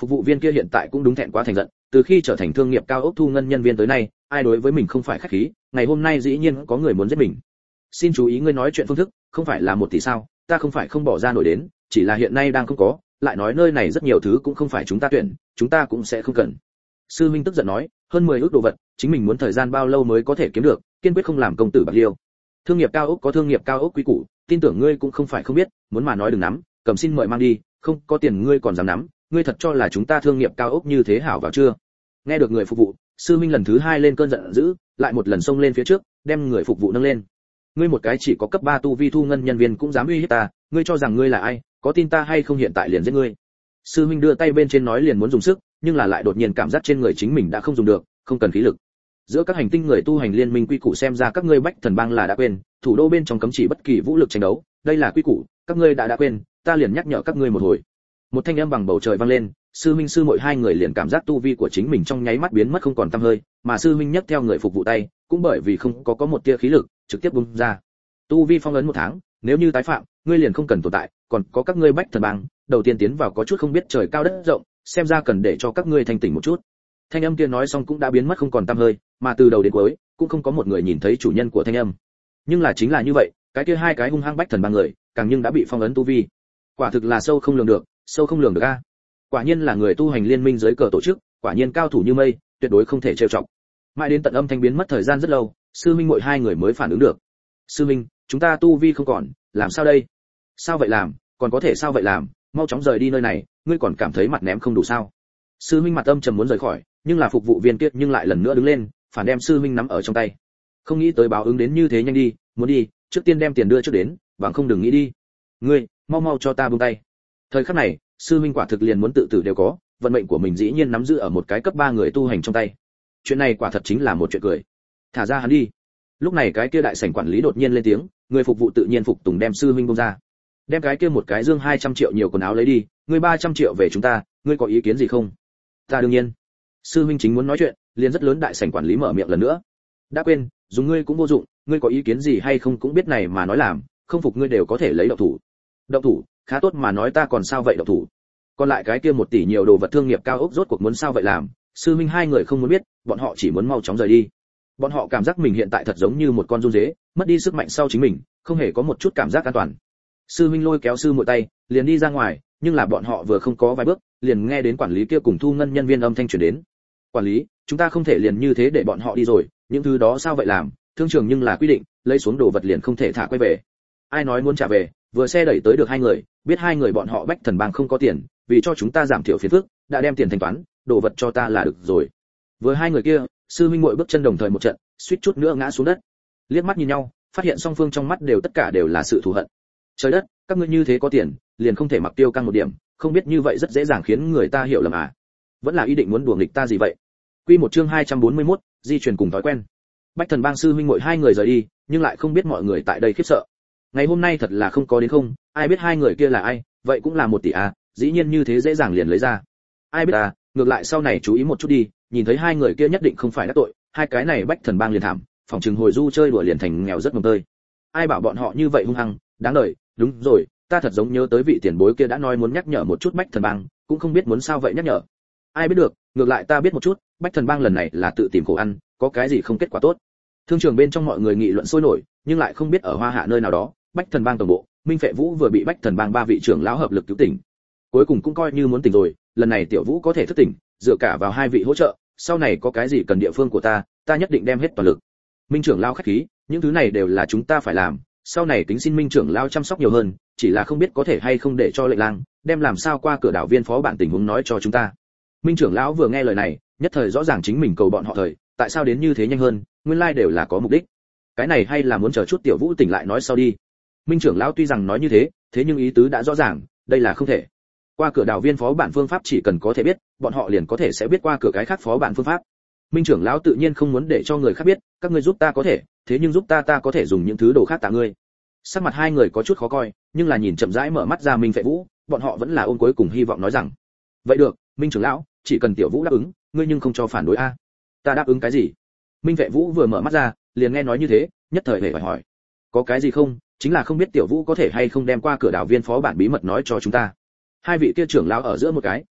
Phục vụ viên kia hiện tại cũng đúng thẹn quá thành giận, từ khi trở thành thương nghiệp cao ốc thu ngân nhân viên tới nay, ai đối với mình không phải khách khí, ngày hôm nay dĩ nhiên có người muốn giết mình. Xin chú ý ngươi nói chuyện phương thức, không phải là một tỷ sao, ta không phải không bỏ ra nổi đến, chỉ là hiện nay đang không có, lại nói nơi này rất nhiều thứ cũng không phải chúng ta tuyển, chúng ta cũng sẽ không cần. Sư Minh tức giận nói, hơn mười ước đồ vật, chính mình muốn thời gian bao lâu mới có thể kiếm được, kiên quyết không làm công tử bạc liêu. Thương nghiệp cao ốc có thương nghiệp cao ốc quý củ, tin tưởng ngươi cũng không phải không biết, muốn mà nói đừng nắm, cầm xin mời mang đi, không có tiền ngươi còn dám nắm, ngươi thật cho là chúng ta thương nghiệp cao ốc như thế hảo vào chưa? Nghe được người phục vụ, Sư Minh lần thứ hai lên cơn giận dữ, lại một lần xông lên phía trước, đem người phục vụ nâng lên. Ngươi một cái chỉ có cấp ba tu vi thu ngân nhân viên cũng dám uy hiếp ta, ngươi cho rằng ngươi là ai, có tin ta hay không hiện tại liền giết ngươi. Sư Minh đưa tay bên trên nói liền muốn dùng sức, nhưng là lại đột nhiên cảm giác trên người chính mình đã không dùng được, không cần khí lực. Giữa các hành tinh người tu hành liên minh quy củ xem ra các ngươi Bách Thần Bang là đã quên, thủ đô bên trong cấm chỉ bất kỳ vũ lực tranh đấu, đây là quy củ, các ngươi đã đã quên, ta liền nhắc nhở các ngươi một hồi. Một thanh âm bằng bầu trời vang lên, Sư Minh sư muội hai người liền cảm giác tu vi của chính mình trong nháy mắt biến mất không còn tăm hơi, mà Sư Minh nhấc theo người phục vụ tay, cũng bởi vì không có có một tia khí lực, trực tiếp bung ra. Tu vi phong ấn một tháng, nếu như tái phạm, ngươi liền không cần tồn tại, còn có các ngươi Bách Thần Bang, đầu tiên tiến vào có chút không biết trời cao đất rộng, xem ra cần để cho các ngươi thanh tỉnh một chút. Thanh âm kia nói xong cũng đã biến mất không còn tăm hơi, mà từ đầu đến cuối cũng không có một người nhìn thấy chủ nhân của thanh âm. Nhưng là chính là như vậy, cái kia hai cái hung hăng Bách Thần Bang người, càng nhưng đã bị phong ấn tu vi. Quả thực là sâu không lường được, sâu không lường được a. Quả nhiên là người tu hành liên minh dưới cờ tổ chức, quả nhiên cao thủ như mây, tuyệt đối không thể trêu chọc. Mãi đến tận âm thanh biến mất thời gian rất lâu, Sư Minh muội hai người mới phản ứng được. Sư Minh, chúng ta tu vi không còn, làm sao đây? Sao vậy làm, còn có thể sao vậy làm, mau chóng rời đi nơi này, ngươi còn cảm thấy mặt ném không đủ sao? Sư Minh mặt âm trầm muốn rời khỏi, nhưng là phục vụ viên kia nhưng lại lần nữa đứng lên, phản đem Sư Minh nắm ở trong tay. Không nghĩ tới báo ứng đến như thế nhanh đi, muốn đi, trước tiên đem tiền đưa trước đến, bằng không đừng nghĩ đi. Ngươi, mau mau cho ta buông tay. Thời khắc này, Sư Minh quả thực liền muốn tự tử đều có, vận mệnh của mình dĩ nhiên nắm giữ ở một cái cấp ba người tu hành trong tay. Chuyện này quả thật chính là một chuyện cười. Thả ra hắn đi. Lúc này cái kia đại sảnh quản lý đột nhiên lên tiếng, người phục vụ tự nhiên phục tùng đem Sư Minh buông ra. Đem cái kia một cái dương hai trăm triệu nhiều quần áo lấy đi, ngươi ba trăm triệu về chúng ta, ngươi có ý kiến gì không? Ta đương nhiên. Sư Minh chính muốn nói chuyện, liền rất lớn đại sảnh quản lý mở miệng lần nữa. Đã quên, dùng ngươi cũng vô dụng, ngươi có ý kiến gì hay không cũng biết này mà nói làm, không phục ngươi đều có thể lấy động thủ. Động thủ, khá tốt mà nói ta còn sao vậy động thủ. Còn lại cái kia một tỷ nhiều đồ vật thương nghiệp cao ốc rốt cuộc muốn sao vậy làm, Sư Minh hai người không muốn biết, bọn họ chỉ muốn mau chóng rời đi. Bọn họ cảm giác mình hiện tại thật giống như một con run dế, mất đi sức mạnh sau chính mình, không hề có một chút cảm giác an toàn. Sư Minh lôi kéo sư muội tay, liền đi ra ngoài, nhưng là bọn họ vừa không có vài bước, liền nghe đến quản lý kia cùng thu ngân nhân viên âm thanh truyền đến. Quản lý, chúng ta không thể liền như thế để bọn họ đi rồi, những thứ đó sao vậy làm, thương trường nhưng là quy định, lấy xuống đồ vật liền không thể thả quay về. Ai nói muốn trả về, vừa xe đẩy tới được hai người, biết hai người bọn họ Bách Thần Bang không có tiền, vì cho chúng ta giảm thiểu phiền phức, đã đem tiền thanh toán, đồ vật cho ta là được rồi. Vừa hai người kia, Sư Minh muội bước chân đồng thời một trận, suýt chút nữa ngã xuống đất. Liếc mắt nhìn nhau, phát hiện song phương trong mắt đều tất cả đều là sự thù hận. Trời đất, các ngươi như thế có tiền, liền không thể mặc tiêu căng một điểm, không biết như vậy rất dễ dàng khiến người ta hiểu lầm à? Vẫn là ý định muốn đùa nghịch ta gì vậy? Quy một chương hai trăm bốn mươi mốt, di truyền cùng thói quen. Bách Thần Bang sư huynh muội hai người rời đi, nhưng lại không biết mọi người tại đây khiếp sợ. Ngày hôm nay thật là không có đến không, ai biết hai người kia là ai, vậy cũng là một tỷ à, dĩ nhiên như thế dễ dàng liền lấy ra. Ai biết à, ngược lại sau này chú ý một chút đi, nhìn thấy hai người kia nhất định không phải đắc tội, hai cái này Bách Thần Bang liền thảm, phòng trừng hồi du chơi đùa liền thành nghèo rất mồng tơi. Ai bảo bọn họ như vậy hung hăng, đáng đời, đúng rồi, ta thật giống nhớ tới vị tiền bối kia đã nói muốn nhắc nhở một chút Bách Thần Bang, cũng không biết muốn sao vậy nhắc nhở. Ai biết được, ngược lại ta biết một chút, Bách Thần Bang lần này là tự tìm khổ ăn, có cái gì không kết quả tốt. Thương trường bên trong mọi người nghị luận sôi nổi, nhưng lại không biết ở Hoa Hạ nơi nào đó, Bách Thần Bang tổng bộ, Minh Phệ Vũ vừa bị Bách Thần Bang ba vị trưởng lão hợp lực cứu tỉnh. Cuối cùng cũng coi như muốn tỉnh rồi, lần này Tiểu Vũ có thể thức tỉnh, dựa cả vào hai vị hỗ trợ, sau này có cái gì cần địa phương của ta, ta nhất định đem hết toàn lực. Minh trưởng lão khách khí, những thứ này đều là chúng ta phải làm, sau này kính xin Minh trưởng lão chăm sóc nhiều hơn, chỉ là không biết có thể hay không để cho lệnh lang đem làm sao qua cửa đảo viên phó bản tình huống nói cho chúng ta. Minh trưởng lão vừa nghe lời này, nhất thời rõ ràng chính mình cầu bọn họ thời, tại sao đến như thế nhanh hơn, nguyên lai đều là có mục đích. Cái này hay là muốn chờ chút Tiểu Vũ tỉnh lại nói sau đi. Minh trưởng lão tuy rằng nói như thế, thế nhưng ý tứ đã rõ ràng, đây là không thể. Qua cửa đảo viên phó bản phương pháp chỉ cần có thể biết, bọn họ liền có thể sẽ biết qua cửa cái khác phó bản phương pháp. Minh trưởng lão tự nhiên không muốn để cho người khác biết, các ngươi giúp ta có thể, thế nhưng giúp ta ta có thể dùng những thứ đồ khác tạ ngươi. Sắc mặt hai người có chút khó coi, nhưng là nhìn chậm rãi mở mắt ra Minh Phệ Vũ, bọn họ vẫn là ôm cuối cùng hy vọng nói rằng, vậy được, Minh trưởng lão, chỉ cần Tiểu Vũ đáp ứng, ngươi nhưng không cho phản đối a. Ta đáp ứng cái gì? Minh Phệ Vũ vừa mở mắt ra, liền nghe nói như thế, nhất thời hề phải hỏi, có cái gì không, chính là không biết Tiểu Vũ có thể hay không đem qua cửa đảo viên phó bản bí mật nói cho chúng ta. Hai vị kia trưởng lão ở giữa một cái,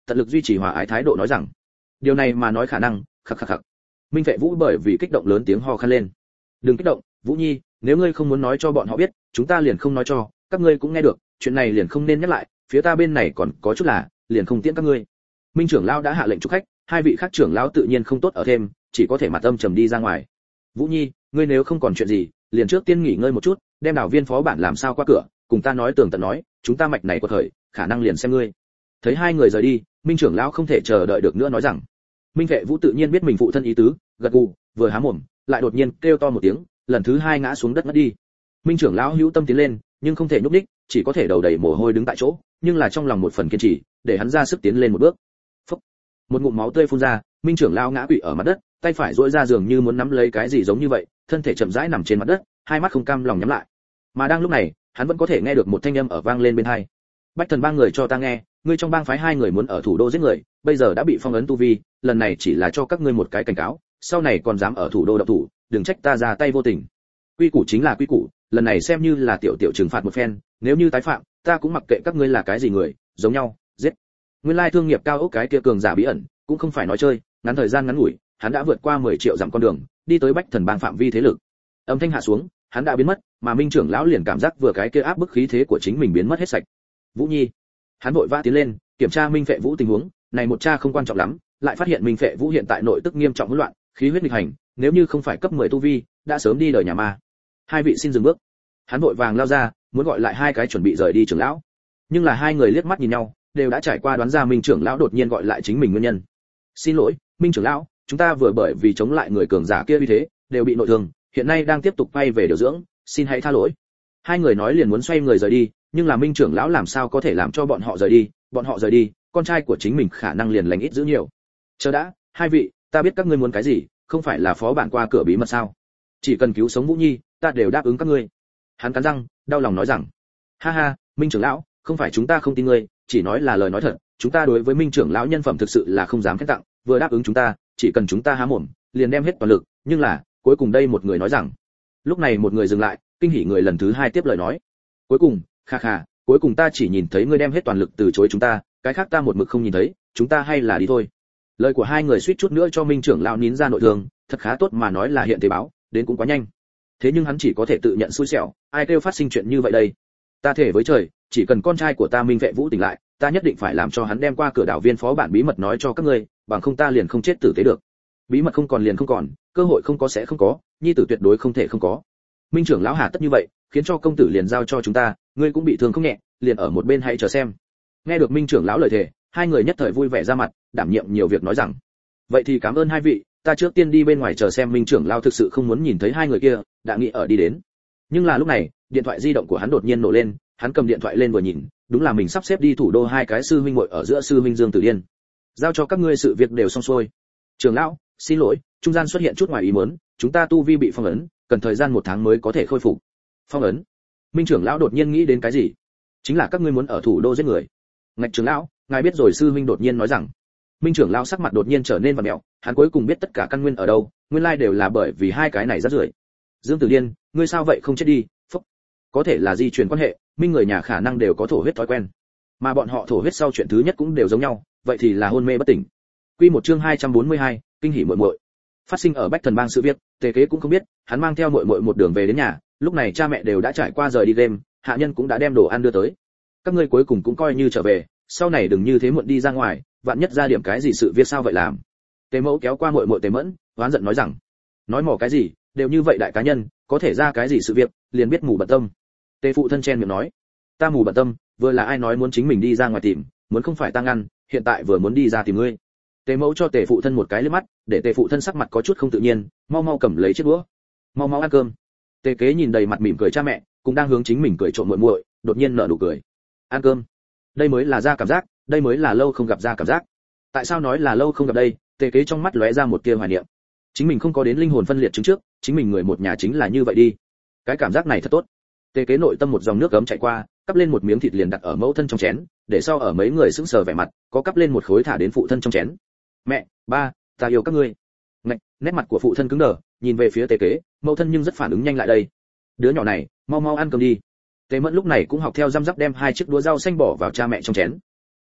tận lực duy trì hòa ái thái độ nói rằng, điều này mà nói khả năng, khắc khắc khắc. Minh Vệ Vũ bởi vì kích động lớn tiếng ho khan lên. Đừng kích động, Vũ Nhi, nếu ngươi không muốn nói cho bọn họ biết, chúng ta liền không nói cho, các ngươi cũng nghe được, chuyện này liền không nên nhắc lại, phía ta bên này còn có chút là, liền không tiễn các ngươi. Minh trưởng lão đã hạ lệnh chúc khách, hai vị khác trưởng lão tự nhiên không tốt ở thêm, chỉ có thể mặt âm trầm đi ra ngoài. Vũ Nhi, ngươi nếu không còn chuyện gì, liền trước tiên nghỉ ngơi một chút, đem đảo viên phó bản làm sao qua cửa, cùng ta nói tường tận nói, chúng ta mạch này có thời, khả năng liền xem ngươi. Thấy hai người rời đi, Minh trưởng lão không thể chờ đợi được nữa nói rằng. Minh Vệ Vũ tự nhiên biết mình phụ thân ý tứ, gật gù, vừa há mồm, lại đột nhiên kêu to một tiếng, lần thứ hai ngã xuống đất ngất đi. Minh trưởng lão hữu tâm tiến lên, nhưng không thể nhúc nhích, chỉ có thể đầu đầy mồ hôi đứng tại chỗ, nhưng là trong lòng một phần kiên trì, để hắn ra sức tiến lên một bước. Phốc. Một ngụm máu tươi phun ra, Minh trưởng lão ngã quỵ ở mặt đất, tay phải duỗi ra dường như muốn nắm lấy cái gì giống như vậy, thân thể chậm rãi nằm trên mặt đất, hai mắt không cam lòng nhắm lại. Mà đang lúc này, hắn vẫn có thể nghe được một thanh âm ở vang lên bên tai. Bách Thần ba người cho ta nghe, ngươi trong bang phái hai người muốn ở thủ đô giết người, bây giờ đã bị phong ấn tu vi, lần này chỉ là cho các ngươi một cái cảnh cáo, sau này còn dám ở thủ đô động thủ, đừng trách ta ra tay vô tình. Quy củ chính là quy củ, lần này xem như là tiểu tiểu trừng phạt một phen, nếu như tái phạm, ta cũng mặc kệ các ngươi là cái gì người, giống nhau, giết. Nguyên lai thương nghiệp cao ốc cái kia cường giả bí ẩn, cũng không phải nói chơi, ngắn thời gian ngắn ngủi, hắn đã vượt qua mười triệu dặm con đường, đi tới Bách Thần bang phạm vi thế lực. Âm thanh hạ xuống, hắn đã biến mất, mà Minh trưởng lão liền cảm giác vừa cái kia áp bức khí thế của chính mình biến mất hết sạch. Vũ Nhi, hắn vội vã tiến lên, kiểm tra Minh Phệ Vũ tình huống, này một tra không quan trọng lắm, lại phát hiện Minh Phệ Vũ hiện tại nội tức nghiêm trọng hỗn loạn, khí huyết nghịch hành, nếu như không phải cấp mười tu vi, đã sớm đi đời nhà ma. Hai vị xin dừng bước. Hắn vội vàng lao ra, muốn gọi lại hai cái chuẩn bị rời đi trưởng lão. Nhưng là hai người liếc mắt nhìn nhau, đều đã trải qua đoán ra Minh trưởng lão đột nhiên gọi lại chính mình nguyên nhân. Xin lỗi, Minh trưởng lão, chúng ta vừa bởi vì chống lại người cường giả kia uy thế, đều bị nội thương, hiện nay đang tiếp tục quay về điều dưỡng, xin hãy tha lỗi. Hai người nói liền muốn xoay người rời đi, nhưng là Minh trưởng lão làm sao có thể làm cho bọn họ rời đi, bọn họ rời đi, con trai của chính mình khả năng liền lành ít giữ nhiều. Chờ đã, hai vị, ta biết các ngươi muốn cái gì, không phải là phó bản qua cửa bí mật sao? Chỉ cần cứu sống Vũ Nhi, ta đều đáp ứng các ngươi. Hắn cắn răng, đau lòng nói rằng, ha ha, Minh trưởng lão, không phải chúng ta không tin ngươi, chỉ nói là lời nói thật, chúng ta đối với Minh trưởng lão nhân phẩm thực sự là không dám khen tặng, vừa đáp ứng chúng ta, chỉ cần chúng ta há mồm, liền đem hết toàn lực, nhưng là, cuối cùng đây một người nói rằng. Lúc này một người dừng lại, kinh hỉ người lần thứ hai tiếp lời nói. Cuối cùng, kha kha, cuối cùng ta chỉ nhìn thấy ngươi đem hết toàn lực từ chối chúng ta, cái khác ta một mực không nhìn thấy, chúng ta hay là đi thôi. Lời của hai người suýt chút nữa cho Minh trưởng lão nín ra nội thương, thật khá tốt mà nói là hiện thế báo, đến cũng quá nhanh. Thế nhưng hắn chỉ có thể tự nhận xui xẻo, ai kêu phát sinh chuyện như vậy đây? Ta thể với trời, chỉ cần con trai của ta Minh Vệ Vũ tỉnh lại, ta nhất định phải làm cho hắn đem qua cửa đảo viên phó bản bí mật nói cho các ngươi, bằng không ta liền không chết tử tế được. Bí mật không còn liền không còn, cơ hội không có sẽ không có, nhi tử tuyệt đối không thể không có. Minh trưởng lão hà tất như vậy, khiến cho công tử liền giao cho chúng ta, ngươi cũng bị thương không nhẹ, liền ở một bên hãy chờ xem. Nghe được Minh trưởng lão lời thề, hai người nhất thời vui vẻ ra mặt, đảm nhiệm nhiều việc nói rằng, vậy thì cảm ơn hai vị, ta trước tiên đi bên ngoài chờ xem. Minh trưởng lão thực sự không muốn nhìn thấy hai người kia, đã nghĩ ở đi đến. Nhưng là lúc này, điện thoại di động của hắn đột nhiên nổ lên, hắn cầm điện thoại lên vừa nhìn, đúng là mình sắp xếp đi thủ đô hai cái sư huynh muội ở giữa sư huynh Dương Tử Điên. Giao cho các ngươi sự việc đều xong xuôi. Trưởng lão, xin lỗi, trung gian xuất hiện chút ngoài ý muốn, chúng ta tu vi bị phong ấn, cần thời gian một tháng mới có thể khôi phục. Phong ấn? Minh trưởng lão đột nhiên nghĩ đến cái gì? Chính là các ngươi muốn ở thủ đô giết người. Ngạch trưởng lão, ngài biết rồi. Sư huynh đột nhiên nói rằng. Minh trưởng lão sắc mặt đột nhiên trở nên vặn mèo, hắn cuối cùng biết tất cả căn nguyên ở đâu, nguyên lai đều là bởi vì hai cái này rất rưởi. Dương Tử Điên, ngươi sao vậy không chết đi? Phúc. Có thể là di truyền quan hệ, Minh người nhà khả năng đều có thổ huyết thói quen, mà bọn họ thổ huyết sau chuyện thứ nhất cũng đều giống nhau, vậy thì là hôn mê bất tỉnh. Quy một chương hai trăm bốn mươi hai, kinh hỉ muội muội. Phát sinh ở Bách Thần bang sự việc, Tề Kế cũng không biết, hắn mang theo muội muội một đường về đến nhà, lúc này cha mẹ đều đã trải qua rời đi game, hạ nhân cũng đã đem đồ ăn đưa tới. Các ngươi cuối cùng cũng coi như trở về, sau này đừng như thế muộn đi ra ngoài, vạn nhất ra điểm cái gì sự việc sao vậy làm. Tề Mẫu kéo qua muội muội Tề Mẫn, oán giận nói rằng, nói mỏ cái gì, đều như vậy đại cá nhân, có thể ra cái gì sự việc, liền biết mù bận tâm. Tề phụ thân chen miệng nói, ta mù bận tâm, vừa là ai nói muốn chính mình đi ra ngoài tìm, muốn không phải ta ngăn, hiện tại vừa muốn đi ra tìm ngươi. Tề Mẫu cho Tề phụ thân một cái liếc mắt, để Tề phụ thân sắc mặt có chút không tự nhiên, mau mau cầm lấy chiếc đũa, mau mau ăn cơm. Tề Kế nhìn đầy mặt mỉm cười cha mẹ, cũng đang hướng chính mình cười trộm muội muội, đột nhiên nở nụ cười. Ăn cơm, đây mới là ra cảm giác, đây mới là lâu không gặp ra cảm giác. Tại sao nói là lâu không gặp đây? Tề Kế trong mắt lóe ra một tia hoài niệm. Chính mình không có đến linh hồn phân liệt chứng trước, chính mình người một nhà chính là như vậy đi. Cái cảm giác này thật tốt. Tề Kế nội tâm một dòng nước ấm chảy qua, cắp lên một miếng thịt liền đặt ở mẫu thân trong chén, để sau ở mấy người sững sờ vẻ mặt, có cắp lên một khối thả đến phụ thân trong chén. Mẹ, ba, ta yêu các ngươi. Ngạch, nét mặt của phụ thân cứng đờ, nhìn về phía Tề Kế, mẫu thân nhưng rất phản ứng nhanh lại đây. Đứa nhỏ này, mau mau ăn cơm đi. Tề Mẫn lúc này cũng học theo răm rắp đem hai chiếc đũa rau xanh bỏ vào cha mẹ trong chén. Cha,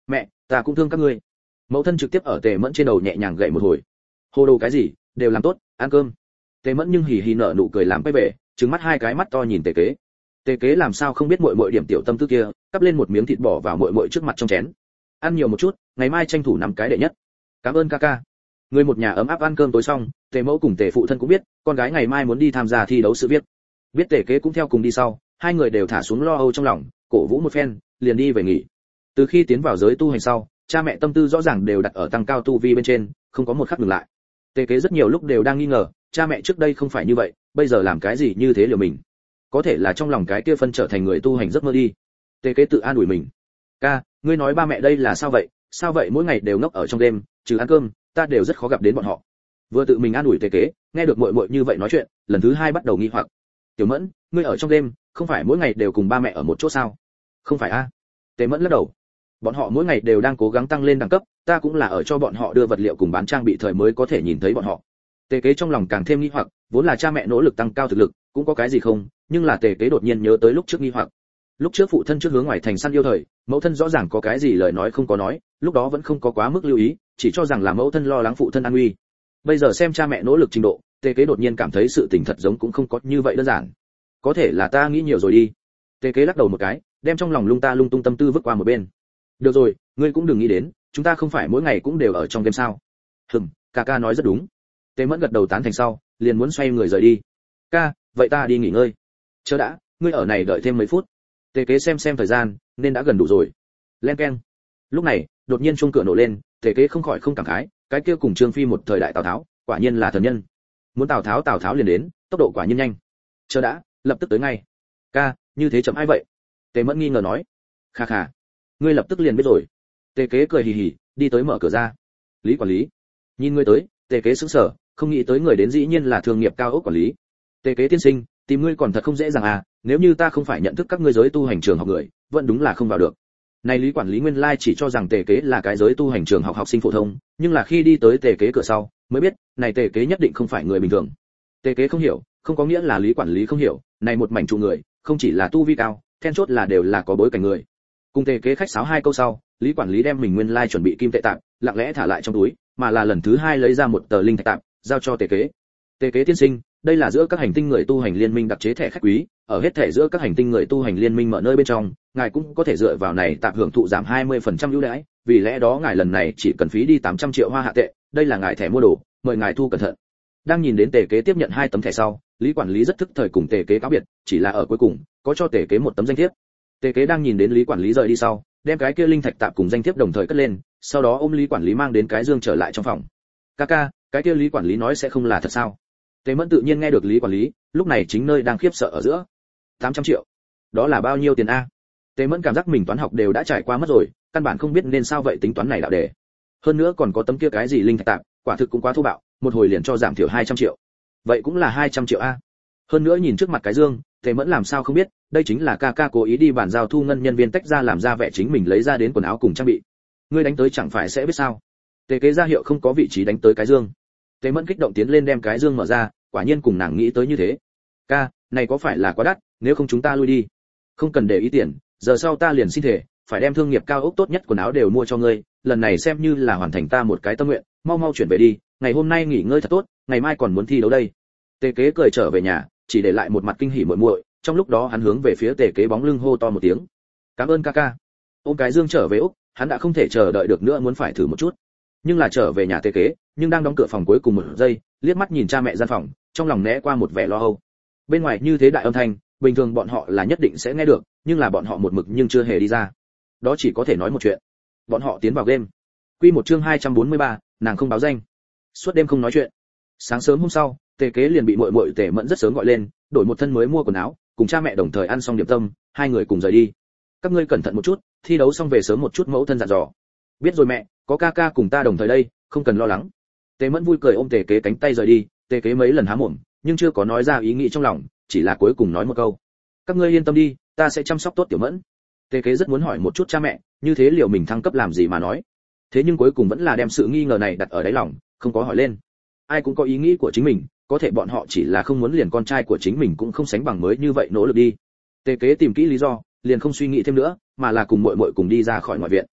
Mẹ, ta cũng thương các ngươi. Mẫu thân trực tiếp ở Tề Mẫn trên đầu nhẹ nhàng gậy một hồi. Hồ đồ cái gì, đều làm tốt, ăn cơm. Tề Mẫn nhưng hì hì nở nụ cười làm quay về, trừng mắt hai cái mắt to nhìn Tề Kế. Tề Kế làm sao không biết muội muội điểm tiểu tâm tư kia, cắp lên một miếng thịt bỏ vào muội muội trước mặt trong chén. Ăn nhiều một chút, ngày mai tranh thủ nắm cái đệ nhất. Cảm ơn ca ca. Người một nhà ấm áp ăn cơm tối xong, Tề Mẫu cùng Tề phụ thân cũng biết, con gái ngày mai muốn đi tham gia thi đấu sự viết. Biết Tề Kế cũng theo cùng đi sau, hai người đều thả xuống lo âu trong lòng, cổ vũ một phen, liền đi về nghỉ. Từ khi tiến vào giới tu hành sau, cha mẹ tâm tư rõ ràng đều đặt ở tăng cao tu vi bên trên, không có một khắc dừng lại. Tề Kế rất nhiều lúc đều đang nghi ngờ, cha mẹ trước đây không phải như vậy, bây giờ làm cái gì như thế liều mình. Có thể là trong lòng cái kia phân trở thành người tu hành giấc mơ đi. Tề Kế tự an ủi mình. Ca, ngươi nói ba mẹ đây là sao vậy? Sao vậy mỗi ngày đều ngốc ở trong đêm, trừ ăn cơm, ta đều rất khó gặp đến bọn họ. Vừa tự mình an ủi Tề Kế, nghe được muội muội như vậy nói chuyện, lần thứ hai bắt đầu nghi hoặc. Tiểu Mẫn, ngươi ở trong đêm, không phải mỗi ngày đều cùng ba mẹ ở một chỗ sao? Không phải a? Tề Mẫn lắc đầu. Bọn họ mỗi ngày đều đang cố gắng tăng lên đẳng cấp, ta cũng là ở cho bọn họ đưa vật liệu cùng bán trang bị thời mới có thể nhìn thấy bọn họ. Tề Kế trong lòng càng thêm nghi hoặc, vốn là cha mẹ nỗ lực tăng cao thực lực, cũng có cái gì không, nhưng là Tề Kế đột nhiên nhớ tới lúc trước nghi hoặc. Lúc trước phụ thân trước hướng ngoài thành săn yêu thời, mẫu thân rõ ràng có cái gì lời nói không có nói, lúc đó vẫn không có quá mức lưu ý, chỉ cho rằng là mẫu thân lo lắng phụ thân an nguy. Bây giờ xem cha mẹ nỗ lực trình độ, Tề Kế đột nhiên cảm thấy sự tình thật giống cũng không có như vậy đơn giản. Có thể là ta nghĩ nhiều rồi đi. Tề Kế lắc đầu một cái, đem trong lòng lung ta lung tung tâm tư vứt qua một bên. Được rồi, ngươi cũng đừng nghĩ đến, chúng ta không phải mỗi ngày cũng đều ở trong game sao? Hừm, ca ca nói rất đúng. Tề Mẫn gật đầu tán thành sau, liền muốn xoay người rời đi. Ca, vậy ta đi nghỉ ngơi. Chờ đã, ngươi ở này đợi thêm mấy phút. Tề Kế xem xem thời gian, nên đã gần đủ rồi. Len keng. Lúc này, đột nhiên chuông cửa nổ lên, Tề Kế không khỏi không cảm khái, cái kia cùng Trương Phi một thời đại Tào Tháo, quả nhiên là thần nhân. Muốn Tào Tháo Tào Tháo liền đến, tốc độ quả nhiên nhanh. Chờ đã, lập tức tới ngay. Ca, như thế chậm ai vậy? Tề Mẫn nghi ngờ nói. Kha kha, ngươi lập tức liền biết rồi. Tề Kế cười hì hì, đi tới mở cửa ra. Lý quản lý. Nhìn ngươi tới, Tề Kế sững sờ, không nghĩ tới người đến dĩ nhiên là thương nghiệp cao ốc quản lý. Tề Kế tiên sinh, tìm ngươi còn thật không dễ dàng à, nếu như ta không phải nhận thức các ngươi giới tu hành trường học người, vẫn đúng là không vào được. Này Lý quản lý nguyên lai chỉ cho rằng Tề Kế là cái giới tu hành trường học học sinh phổ thông, nhưng là khi đi tới Tề Kế cửa sau, mới biết, này Tề Kế nhất định không phải người bình thường. Tề Kế không hiểu, không có nghĩa là Lý quản lý không hiểu, này một mảnh trụ người, không chỉ là tu vi cao, then chốt là đều là có bối cảnh người. Cùng Tề Kế khách sáo hai câu sau, Lý quản lý đem mình nguyên lai chuẩn bị kim tệ tạm, lặng lẽ thả lại trong túi, mà là lần thứ hai lấy ra một tờ linh thạch tạm, giao cho Tề Kế. Tề Kế tiên sinh, đây là giữa các hành tinh người tu hành liên minh đặc chế thẻ khách quý, ở hết thẻ giữa các hành tinh người tu hành liên minh mở nơi bên trong, ngài cũng có thể dựa vào này tạm hưởng thụ giảm hai mươi phần trăm ưu đãi, vì lẽ đó ngài lần này chỉ cần phí đi tám trăm triệu hoa hạ tệ, đây là ngài thẻ mua đồ, mời ngài thu cẩn thận. Đang nhìn đến Tề Kế tiếp nhận hai tấm thẻ sau, Lý quản lý rất thức thời cùng Tề Kế cáo biệt, chỉ là ở cuối cùng, có cho Tề Kế một tấm danh thiếp. Tề Kế đang nhìn đến Lý quản lý rời đi sau, đem cái kia linh thạch tạm cùng danh thiếp đồng thời cất lên, sau đó ôm Lý quản lý mang đến cái dương trở lại trong phòng. Kaka, cái kia Lý quản lý nói sẽ không là thật sao? Tề Mẫn tự nhiên nghe được Lý quản lý, lúc này chính nơi đang khiếp sợ ở giữa. tám trăm triệu, đó là bao nhiêu tiền a? Tề Mẫn cảm giác mình toán học đều đã trải qua mất rồi, căn bản không biết nên sao vậy tính toán này đạo đề. Hơn nữa còn có tấm kia cái gì linh thạch tạm, quả thực cũng quá thô bạo, một hồi liền cho giảm thiểu hai trăm triệu. Vậy cũng là hai trăm triệu a. Hơn nữa nhìn trước mặt cái dương, Tề Mẫn làm sao không biết, đây chính là ca ca cố ý đi bàn giao thu ngân nhân viên tách ra làm ra vẻ chính mình lấy ra đến quần áo cùng trang bị. Ngươi đánh tới chẳng phải sẽ biết sao? Tề Kế ra hiệu không có vị trí đánh tới cái dương. Tề Mẫn kích động tiến lên đem cái dương mở ra, quả nhiên cùng nàng nghĩ tới như thế. Ca, này có phải là quá đắt, nếu không chúng ta lui đi. Không cần để ý tiền, giờ sau ta liền xin thể, phải đem thương nghiệp cao ốc tốt nhất quần áo đều mua cho ngươi, lần này xem như là hoàn thành ta một cái tâm nguyện, mau mau chuyển về đi, ngày hôm nay nghỉ ngơi thật tốt, ngày mai còn muốn thi đấu đây. Tề Kế cười trở về nhà, chỉ để lại một mặt kinh hỉ muội muội, trong lúc đó hắn hướng về phía Tề Kế bóng lưng hô to một tiếng. Cảm ơn ca ca. Ôm cái dương trở về Úc, hắn đã không thể chờ đợi được nữa muốn phải thử một chút. Nhưng là trở về nhà Tề Kế, nhưng đang đóng cửa phòng cuối cùng một giây, liếc mắt nhìn cha mẹ gian phòng, trong lòng né qua một vẻ lo âu. Bên ngoài như thế đại âm thanh, bình thường bọn họ là nhất định sẽ nghe được, nhưng là bọn họ một mực nhưng chưa hề đi ra. Đó chỉ có thể nói một chuyện. Bọn họ tiến vào game. Quy một chương hai trăm bốn mươi ba, nàng không báo danh. Suốt đêm không nói chuyện. Sáng sớm hôm sau, Tề Kế liền bị muội muội Tề Mẫn rất sớm gọi lên, đổi một thân mới mua quần áo, cùng cha mẹ đồng thời ăn xong điểm tâm, hai người cùng rời đi. Các ngươi cẩn thận một chút, thi đấu xong về sớm một chút, mẫu thân dặn dò. Biết rồi mẹ, có ca ca cùng ta đồng thời đây, không cần lo lắng. Tề Mẫn vui cười ôm Tề Kế cánh tay rời đi, Tề Kế mấy lần há mồm, nhưng chưa có nói ra ý nghĩ trong lòng, chỉ là cuối cùng nói một câu: các ngươi yên tâm đi, ta sẽ chăm sóc tốt Tiểu Mẫn. Tề Kế rất muốn hỏi một chút cha mẹ, như thế liệu mình thăng cấp làm gì mà nói. Thế nhưng cuối cùng vẫn là đem sự nghi ngờ này đặt ở đáy lòng, không có hỏi lên. Ai cũng có ý nghĩ của chính mình, có thể bọn họ chỉ là không muốn liền con trai của chính mình cũng không sánh bằng mới như vậy nỗ lực đi. Tề Kế tìm kỹ lý do, liền không suy nghĩ thêm nữa, mà là cùng muội muội cùng đi ra khỏi ngoại viện.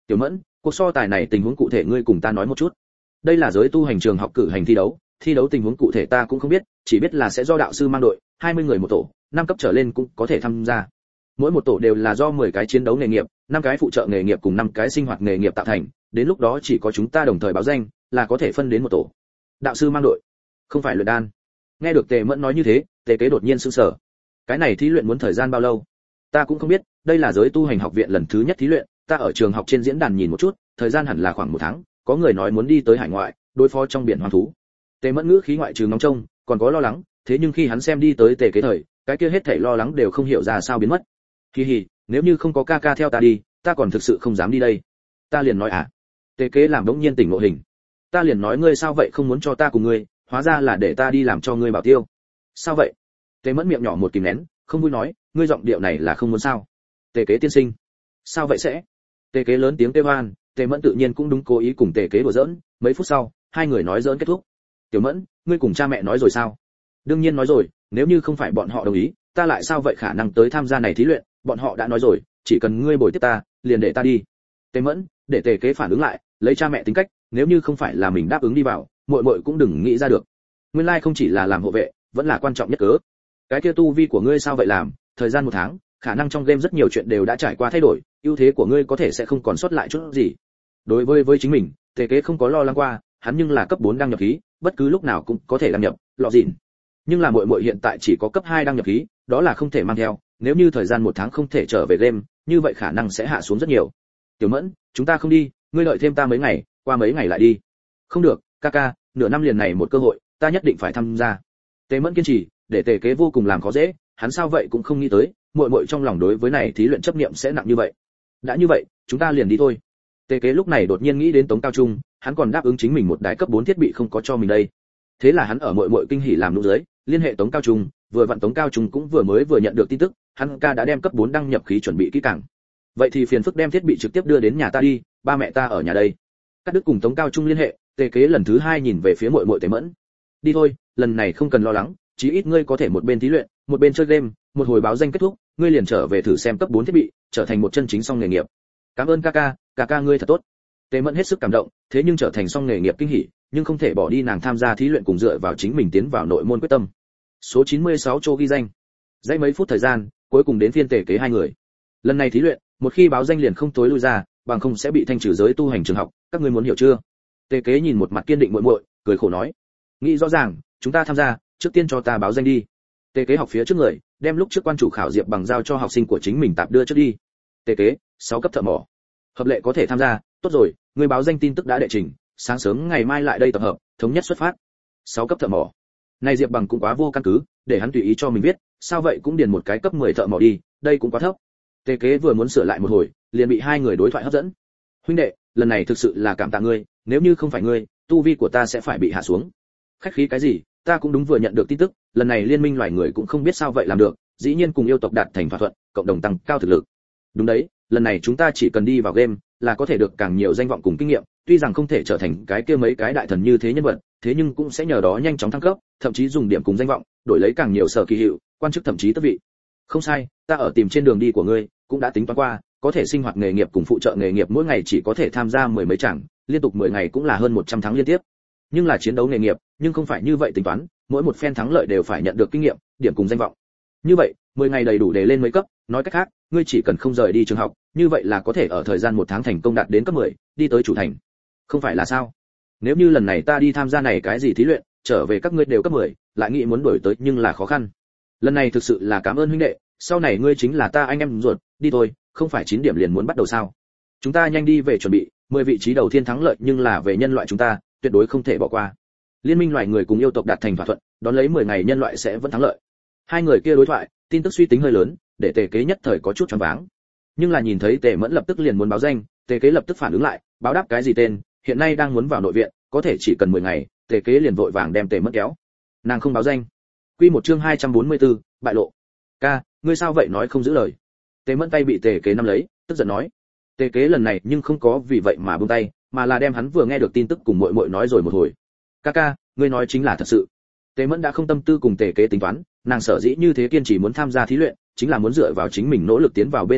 Tiểu Mẫn, cuộc so tài này tình huống cụ thể ngươi cùng ta nói một chút. Đây là giới tu hành trường học cử hành thi đấu, thi đấu tình huống cụ thể ta cũng không biết, chỉ biết là sẽ do đạo sư mang đội, hai mươi người một tổ, năm cấp trở lên cũng có thể tham gia. Mỗi một tổ đều là do mười cái chiến đấu nghề nghiệp, năm cái phụ trợ nghề nghiệp cùng năm cái sinh hoạt nghề nghiệp tạo thành, đến lúc đó chỉ có chúng ta đồng thời báo danh, là có thể phân đến một tổ. Đạo sư mang đội, không phải luyện đan. Nghe được Tề Mẫn nói như thế, Tề Kế đột nhiên sửng sở. Cái này thí luyện muốn thời gian bao lâu? Ta cũng không biết, đây là giới tu hành học viện lần thứ nhất thí luyện, ta ở trường học trên diễn đàn nhìn một chút, thời gian hẳn là khoảng một tháng, có người nói muốn đi tới hải ngoại, đối phó trong biển hoang thú. Tề Mẫn ngữ khí ngoại trừ ngóng trông, còn có lo lắng, thế nhưng khi hắn xem đi tới Tề Kế thời, cái kia hết thảy lo lắng đều không hiểu ra sao biến mất. Hi hi, nếu như không có ca ca theo ta đi, ta còn thực sự không dám đi đây. Ta liền nói à? Tề Kế làm đống nhiên tỉnh ngộ hình. Ta liền nói ngươi sao vậy không muốn cho ta cùng ngươi, hóa ra là để ta đi làm cho ngươi bảo tiêu. Sao vậy? Tề Mẫn miệng nhỏ một kìm nén, không vui nói, ngươi giọng điệu này là không muốn sao? Tề Kế tiên sinh. Sao vậy sẽ? Tề Kế lớn tiếng kêu oan, Tề Mẫn tự nhiên cũng đúng cố ý cùng Tề Kế đùa giỡn, mấy phút sau, hai người nói giỡn kết thúc. Tiểu Mẫn, ngươi cùng cha mẹ nói rồi sao? Đương nhiên nói rồi, nếu như không phải bọn họ đồng ý, ta lại sao vậy khả năng tới tham gia này thí luyện, bọn họ đã nói rồi, chỉ cần ngươi bồi tiếp ta, liền để ta đi. Tề Mẫn, để Tề Kế phản ứng lại, lấy cha mẹ tính cách, nếu như không phải là mình đáp ứng đi vào, muội muội cũng đừng nghĩ ra được. Nguyên lai like không chỉ là làm hộ vệ, vẫn là quan trọng nhất cớ. Cái kia tu vi của ngươi sao vậy làm, thời gian một tháng, khả năng trong game rất nhiều chuyện đều đã trải qua thay đổi, ưu thế của ngươi có thể sẽ không còn sót lại chút gì. Đối với với chính mình, Tề Kế không có lo lắng qua, hắn nhưng là cấp bốn đăng nhập khí, bất cứ lúc nào cũng có thể đăng nhập, lọ dịn. Nhưng là muội muội hiện tại chỉ có cấp hai đăng nhập khí, đó là không thể mang theo, nếu như thời gian một tháng không thể trở về game, như vậy khả năng sẽ hạ xuống rất nhiều. Tiểu Mẫn, chúng ta không đi, ngươi đợi thêm ta mấy ngày, qua mấy ngày lại đi. Không được, ca ca, nửa năm liền này một cơ hội, ta nhất định phải tham gia. Tề Mẫn kiên trì, để Tề Kế vô cùng làm khó dễ, hắn sao vậy cũng không nghĩ tới, muội muội trong lòng đối với này thí luyện chấp niệm sẽ nặng như vậy. Đã như vậy, chúng ta liền đi thôi. Tề Kế lúc này đột nhiên nghĩ đến Tống Cao Trung, hắn còn đáp ứng chính mình một đái cấp bốn thiết bị không có cho mình đây. Thế là hắn ở muội muội kinh hỉ làm nụ dưới, liên hệ Tống Cao Trung, vừa vặn Tống Cao Trung cũng vừa mới vừa nhận được tin tức, hắn ca đã đem cấp bốn đăng nhập khí chuẩn bị kỹ càng. Vậy thì phiền phức đem thiết bị trực tiếp đưa đến nhà ta đi, ba mẹ ta ở nhà đây. Cắt đứt cùng Tống Cao Trung liên hệ, Tề Kế lần thứ hai nhìn về phía muội muội Tề Mẫn. Đi thôi, lần này không cần lo lắng, chí ít ngươi có thể một bên thí luyện, một bên chơi game, một hồi báo danh kết thúc, ngươi liền trở về thử xem cấp bốn thiết bị, trở thành một chân chính song nghề nghiệp. Cảm ơn ca ca, ca ca ngươi thật tốt. Tề Mẫn hết sức cảm động, thế nhưng trở thành song nghề nghiệp kinh hỉ, nhưng không thể bỏ đi nàng tham gia thí luyện cùng dựa vào chính mình tiến vào nội môn quyết tâm. Số chín mươi sáu Châu ghi danh. Dãy mấy phút thời gian, cuối cùng đến phiên Tề Kế hai người. Lần này thí luyện, một khi báo danh liền không tối lui ra, bằng không sẽ bị thanh trừ giới tu hành trường học, các ngươi muốn hiểu chưa? Tề Kế nhìn một mặt kiên định muội muội, cười khổ nói: "Nghĩ rõ ràng, chúng ta tham gia, trước tiên cho ta báo danh đi." Tề Kế học phía trước người, đem lúc trước quan chủ khảo diệp bằng giao cho học sinh của chính mình tạp đưa trước đi. Tề Kế, sáu cấp thợ mỏ. Hợp lệ có thể tham gia, tốt rồi, người báo danh tin tức đã đệ trình, sáng sớm ngày mai lại đây tập hợp, thống nhất xuất phát. sáu cấp thợ mỏ. Này diệp bằng cũng quá vô căn cứ, để hắn tùy ý cho mình viết, sao vậy cũng điền một cái cấp mười thợ mỏ đi, đây cũng quá thấp. Tề Kế vừa muốn sửa lại một hồi, liền bị hai người đối thoại hấp dẫn. Huynh đệ, lần này thực sự là cảm tạ ngươi, nếu như không phải ngươi, tu vi của ta sẽ phải bị hạ xuống. Khách khí cái gì, ta cũng đúng vừa nhận được tin tức, lần này liên minh loài người cũng không biết sao vậy làm được, dĩ nhiên cùng yêu tộc đạt thành thỏa thuận, cộng đồng tăng cao thực lực. Đúng đấy, lần này chúng ta chỉ cần đi vào game, là có thể được càng nhiều danh vọng cùng kinh nghiệm, tuy rằng không thể trở thành cái kia mấy cái đại thần như thế nhân vật, thế nhưng cũng sẽ nhờ đó nhanh chóng thăng cấp, thậm chí dùng điểm cùng danh vọng, đổi lấy càng nhiều sở kỳ hiệu, quan chức thậm chí tước vị. Không sai, ta ở tìm trên đường đi của ngươi, cũng đã tính toán qua, có thể sinh hoạt nghề nghiệp cùng phụ trợ nghề nghiệp mỗi ngày chỉ có thể tham gia mười mấy chẳng, liên tục mười ngày cũng là hơn một trăm tháng liên tiếp. Nhưng là chiến đấu nghề nghiệp, nhưng không phải như vậy tính toán, mỗi một phen thắng lợi đều phải nhận được kinh nghiệm, điểm cùng danh vọng. Như vậy, mười ngày đầy đủ để lên mấy cấp, nói cách khác, ngươi chỉ cần không rời đi trường học, như vậy là có thể ở thời gian một tháng thành công đạt đến cấp mười, đi tới chủ thành. Không phải là sao? Nếu như lần này ta đi tham gia này cái gì thí luyện, trở về các ngươi đều cấp mười, lại nghĩ muốn đổi tới nhưng là khó khăn. Lần này thực sự là cảm ơn huynh đệ, sau này ngươi chính là ta anh em ruột, đi thôi, không phải chín điểm liền muốn bắt đầu sao? Chúng ta nhanh đi về chuẩn bị, mười vị trí đầu tiên thắng lợi nhưng là về nhân loại chúng ta, tuyệt đối không thể bỏ qua. Liên minh loài người cùng yêu tộc đạt thành thỏa thuận, đón lấy mười ngày nhân loại sẽ vẫn thắng lợi. Hai người kia đối thoại, tin tức suy tính hơi lớn, để Tề Kế nhất thời có chút choáng váng. Nhưng là nhìn thấy Tề Mẫn lập tức liền muốn báo danh, Tề Kế lập tức phản ứng lại, báo đáp cái gì tên, hiện nay đang muốn vào nội viện, có thể chỉ cần mười ngày, Tề Kế liền vội vàng đem Tề Mẫn kéo. Nàng không báo danh. Quy một chương hai trăm bốn mươi tư, bại lộ. Ca, ngươi sao vậy nói không giữ lời. Tề Mẫn tay bị Tề Kế nắm lấy, tức giận nói. Tề Kế lần này nhưng không có vì vậy mà buông tay, mà là đem hắn vừa nghe được tin tức cùng muội muội nói rồi một hồi. Ca ca, ngươi nói chính là thật sự. Tề Mẫn đã không tâm tư cùng Tề Kế tính toán, nàng sở dĩ như thế kiên trì muốn tham gia thí luyện, chính là muốn dựa vào chính mình nỗ lực tiến vào bên trong viện,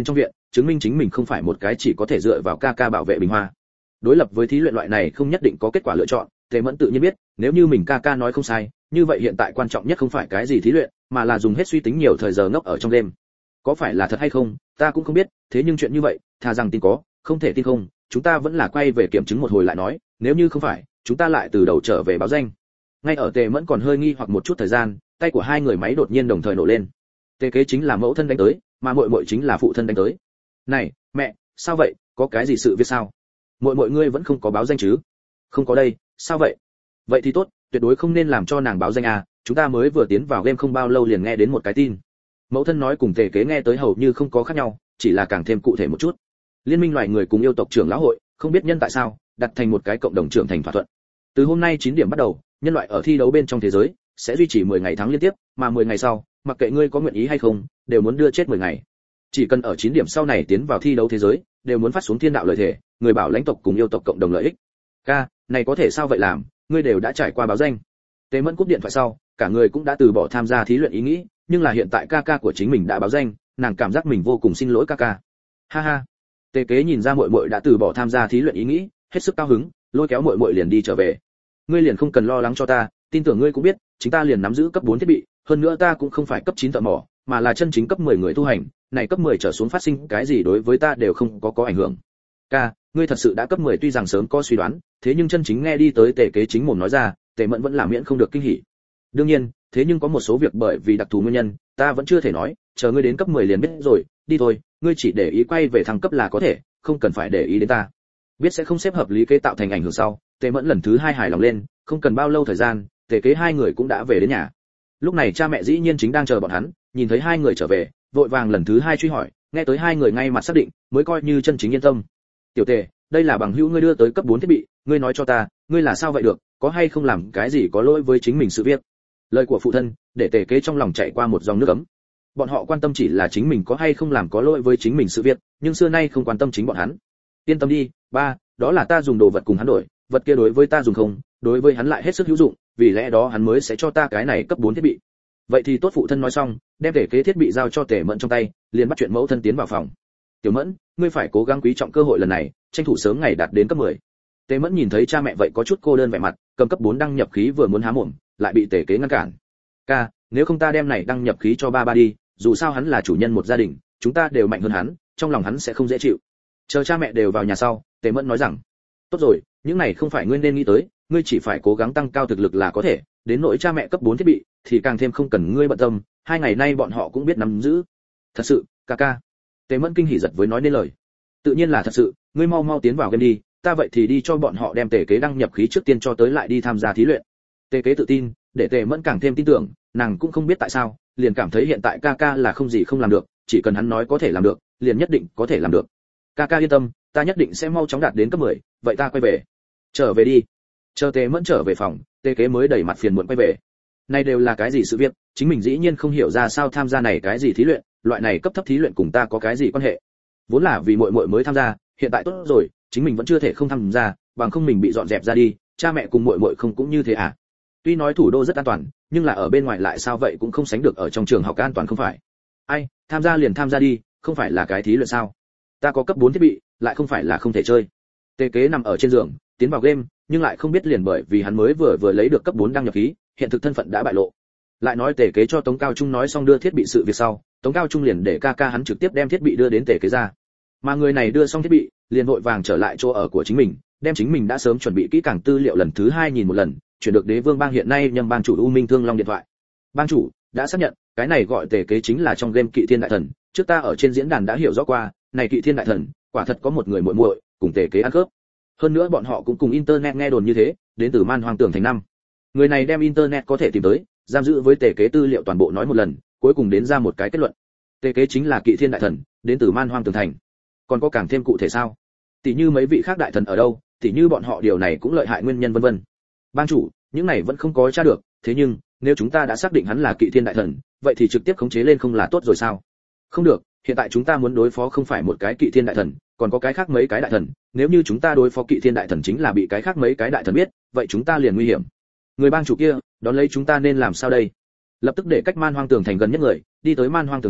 chứng minh chính mình không phải một cái chỉ có thể dựa vào ca ca bảo vệ bình hoa. Đối lập với thí luyện loại này không nhất định có kết quả lựa chọn, Tề Mẫn tự nhiên biết, nếu như mình ca ca nói không sai, như vậy hiện tại quan trọng nhất không phải cái gì thí luyện, mà là dùng hết suy tính nhiều thời giờ ngốc ở trong đêm. Có phải là thật hay không, ta cũng không biết, thế nhưng chuyện như vậy, thà rằng tin có, không thể tin không, chúng ta vẫn là quay về kiểm chứng một hồi lại nói, nếu như không phải, chúng ta lại từ đầu trở về báo danh. Ngay ở Tề Mẫn còn hơi nghi hoặc một chút thời gian, tay của hai người máy đột nhiên đồng thời nổ lên. Tề Kế chính là mẫu thân đánh tới, mà muội muội chính là phụ thân đánh tới. Này, mẹ, sao vậy, có cái gì sự việc sao? Muội muội ngươi vẫn không có báo danh chứ? Không có đây, sao vậy? Vậy thì tốt, tuyệt đối không nên làm cho nàng báo danh à, chúng ta mới vừa tiến vào game không bao lâu liền nghe đến một cái tin. Mẫu thân nói cùng Tề Kế nghe tới hầu như không có khác nhau, chỉ là càng thêm cụ thể một chút. Liên minh loài người cùng yêu tộc trưởng lão hội, không biết nhân tại sao, đặt thành một cái cộng đồng trưởng thành thỏa thuận. Từ hôm nay chín điểm bắt đầu, nhân loại ở thi đấu bên trong thế giới sẽ duy trì mười ngày tháng liên tiếp, mà mười ngày sau, mặc kệ ngươi có nguyện ý hay không, đều muốn đưa chết mười ngày. Chỉ cần ở chín điểm sau này tiến vào thi đấu thế giới, đều muốn phát xuống thiên đạo lời thề, người bảo lãnh tộc cùng yêu tộc cộng đồng lợi ích. Ca, này có thể sao vậy làm, ngươi đều đã trải qua báo danh. Tề Mẫn cúp điện thoại sau, cả người cũng đã từ bỏ tham gia thí luyện ý nghĩ, nhưng là hiện tại ca ca của chính mình đã báo danh, nàng cảm giác mình vô cùng xin lỗi ca ca. Ha ha. Tề Kế nhìn ra muội muội đã từ bỏ tham gia thí luyện ý nghĩ, hết sức cao hứng, lôi kéo muội muội liền đi trở về. Ngươi liền không cần lo lắng cho ta, tin tưởng ngươi cũng biết, chúng ta liền nắm giữ cấp bốn thiết bị, hơn nữa ta cũng không phải cấp chín thợ mỏ, mà là chân chính cấp mười người tu hành, này cấp mười trở xuống phát sinh cái gì đối với ta đều không có có ảnh hưởng. Ca, ngươi thật sự đã cấp mười tuy rằng sớm có suy đoán, thế nhưng chân chính nghe đi tới Tề Kế chính mồm nói ra, Tề Mẫn vẫn là miễn không được kinh hỉ. Đương nhiên, thế nhưng có một số việc bởi vì đặc thù nguyên nhân, ta vẫn chưa thể nói, chờ ngươi đến cấp mười liền biết rồi, đi thôi, ngươi chỉ để ý quay về thăng cấp là có thể, không cần phải để ý đến ta. Biết sẽ không xếp hợp lý kế tạo thành ảnh hưởng sau, Tề Mẫn lần thứ hai hài lòng lên, không cần bao lâu thời gian, Tề Kế hai người cũng đã về đến nhà. Lúc này cha mẹ dĩ nhiên chính đang chờ bọn hắn, nhìn thấy hai người trở về, vội vàng lần thứ hai truy hỏi, nghe tới hai người ngay mặt xác định, mới coi như chân chính yên tâm. Tiểu Tề, đây là bằng hữu ngươi đưa tới cấp bốn thiết bị, ngươi nói cho ta, ngươi là sao vậy được, có hay không làm cái gì có lỗi với chính mình sự việc. Lời của phụ thân, để Tề Kế trong lòng chạy qua một dòng nước ấm. Bọn họ quan tâm chỉ là chính mình có hay không làm có lỗi với chính mình sự việc, nhưng xưa nay không quan tâm chính bọn hắn. Yên tâm đi, ba, đó là ta dùng đồ vật cùng hắn đổi, vật kia đối với ta dùng không, đối với hắn lại hết sức hữu dụng, vì lẽ đó hắn mới sẽ cho ta cái này cấp bốn thiết bị. Vậy thì tốt, phụ thân nói xong, đem Tề Kế thiết bị giao cho Tề Mẫn trong tay, liền bắt chuyện mẫu thân tiến vào phòng. Tiểu Mẫn, ngươi phải cố gắng quý trọng cơ hội lần này, tranh thủ sớm ngày đạt đến cấp mười. Tề Mẫn nhìn thấy cha mẹ vậy có chút cô đơn vẻ mặt, cầm cấp bốn đăng nhập khí vừa muốn há mồm, lại bị Tề Kế ngăn cản. Ca, nếu không ta đem này đăng nhập khí cho ba ba đi, dù sao hắn là chủ nhân một gia đình, chúng ta đều mạnh hơn hắn, trong lòng hắn sẽ không dễ chịu. Chờ cha mẹ đều vào nhà sau, Tề Mẫn nói rằng, tốt rồi, những này không phải ngươi nên nghĩ tới, ngươi chỉ phải cố gắng tăng cao thực lực là có thể, đến nỗi cha mẹ cấp bốn thiết bị thì càng thêm không cần ngươi bận tâm, hai ngày nay bọn họ cũng biết nắm giữ. Thật sự, ca ca. Tề Mẫn kinh hỉ giật với nói nên lời. Tự nhiên là thật sự, ngươi mau mau tiến vào game đi, ta vậy thì đi cho bọn họ đem Tề Kế đăng nhập khí trước tiên cho tới lại đi tham gia thí luyện. Tề Kế tự tin, để Tề Mẫn càng thêm tin tưởng, nàng cũng không biết tại sao, liền cảm thấy hiện tại ca ca là không gì không làm được, chỉ cần hắn nói có thể làm được, liền nhất định có thể làm được. Ca ca yên tâm, ta nhất định sẽ mau chóng đạt đến cấp mười, vậy ta quay về. Trở về đi. Chờ Tề Mẫn trở về phòng, Tề Kế mới đẩy mặt phiền muộn quay về. Này đều là cái gì sự việc, chính mình dĩ nhiên không hiểu ra sao tham gia này cái gì thí luyện, loại này cấp thấp thí luyện cùng ta có cái gì quan hệ? Vốn là vì muội muội mới tham gia, hiện tại tốt rồi, chính mình vẫn chưa thể không tham gia, bằng không mình bị dọn dẹp ra đi, cha mẹ cùng muội muội không cũng như thế à? Tuy nói thủ đô rất an toàn, nhưng là ở bên ngoài lại sao vậy cũng không sánh được ở trong trường học an toàn không phải? Ai, tham gia liền tham gia đi, không phải là cái thí luyện sao? Ta có cấp bốn thiết bị, lại không phải là không thể chơi. Tề Kế nằm ở trên giường, tiến vào game, nhưng lại không biết liền bởi vì hắn mới vừa vừa lấy được cấp bốn đăng nhập khí, hiện thực thân phận đã bại lộ. Lại nói Tề Kế cho Tống Cao Trung nói xong đưa thiết bị sự việc sau, Tống Cao Trung liền để ca ca hắn trực tiếp đem thiết bị đưa đến Tề Kế ra. Mà người này đưa xong thiết bị, liền vội vàng trở lại chỗ ở của chính mình, đem chính mình đã sớm chuẩn bị kỹ càng tư liệu lần thứ hai nhìn một lần, chuyển được Đế Vương Bang hiện nay nhâm bang chủ U Minh Thương Long điện thoại. Bang chủ đã xác nhận, cái này gọi Tề Kế chính là trong game Kỵ Thiên đại thần, trước ta ở trên diễn đàn đã hiểu rõ qua, này Kỵ Thiên đại thần, quả thật có một người muội muội, cùng Tề Kế ăn khớp. Hơn nữa bọn họ cũng cùng internet nghe đồn như thế, đến từ Man Hoang Tường Thành năm. Người này đem internet có thể tìm tới, giam giữ với Tề Kế tư liệu toàn bộ nói một lần, cuối cùng đến ra một cái kết luận. Tề Kế chính là Kỵ Thiên đại thần, đến từ Man Hoang Tường Thành. Còn có càng thêm cụ thể sao? Tỷ như mấy vị khác đại thần ở đâu, tỷ như bọn họ điều này cũng lợi hại nguyên nhân vân vân. Bang chủ, những này vẫn không có tra được, thế nhưng nếu chúng ta đã xác định hắn là Kỵ Thiên đại thần, vậy thì trực tiếp khống chế lên không là tốt rồi sao? Không được, hiện tại chúng ta muốn đối phó không phải một cái Kỵ Thiên đại thần, còn có cái khác mấy cái đại thần, nếu như chúng ta đối phó Kỵ Thiên đại thần chính là bị cái khác mấy cái đại thần biết, vậy chúng ta liền nguy hiểm. Người bang chủ kia, đón lấy chúng ta nên làm sao đây? Lập tức để cách Man Hoang Tường Thành gần nhất người, đi tới Man Hoang Tường Thành,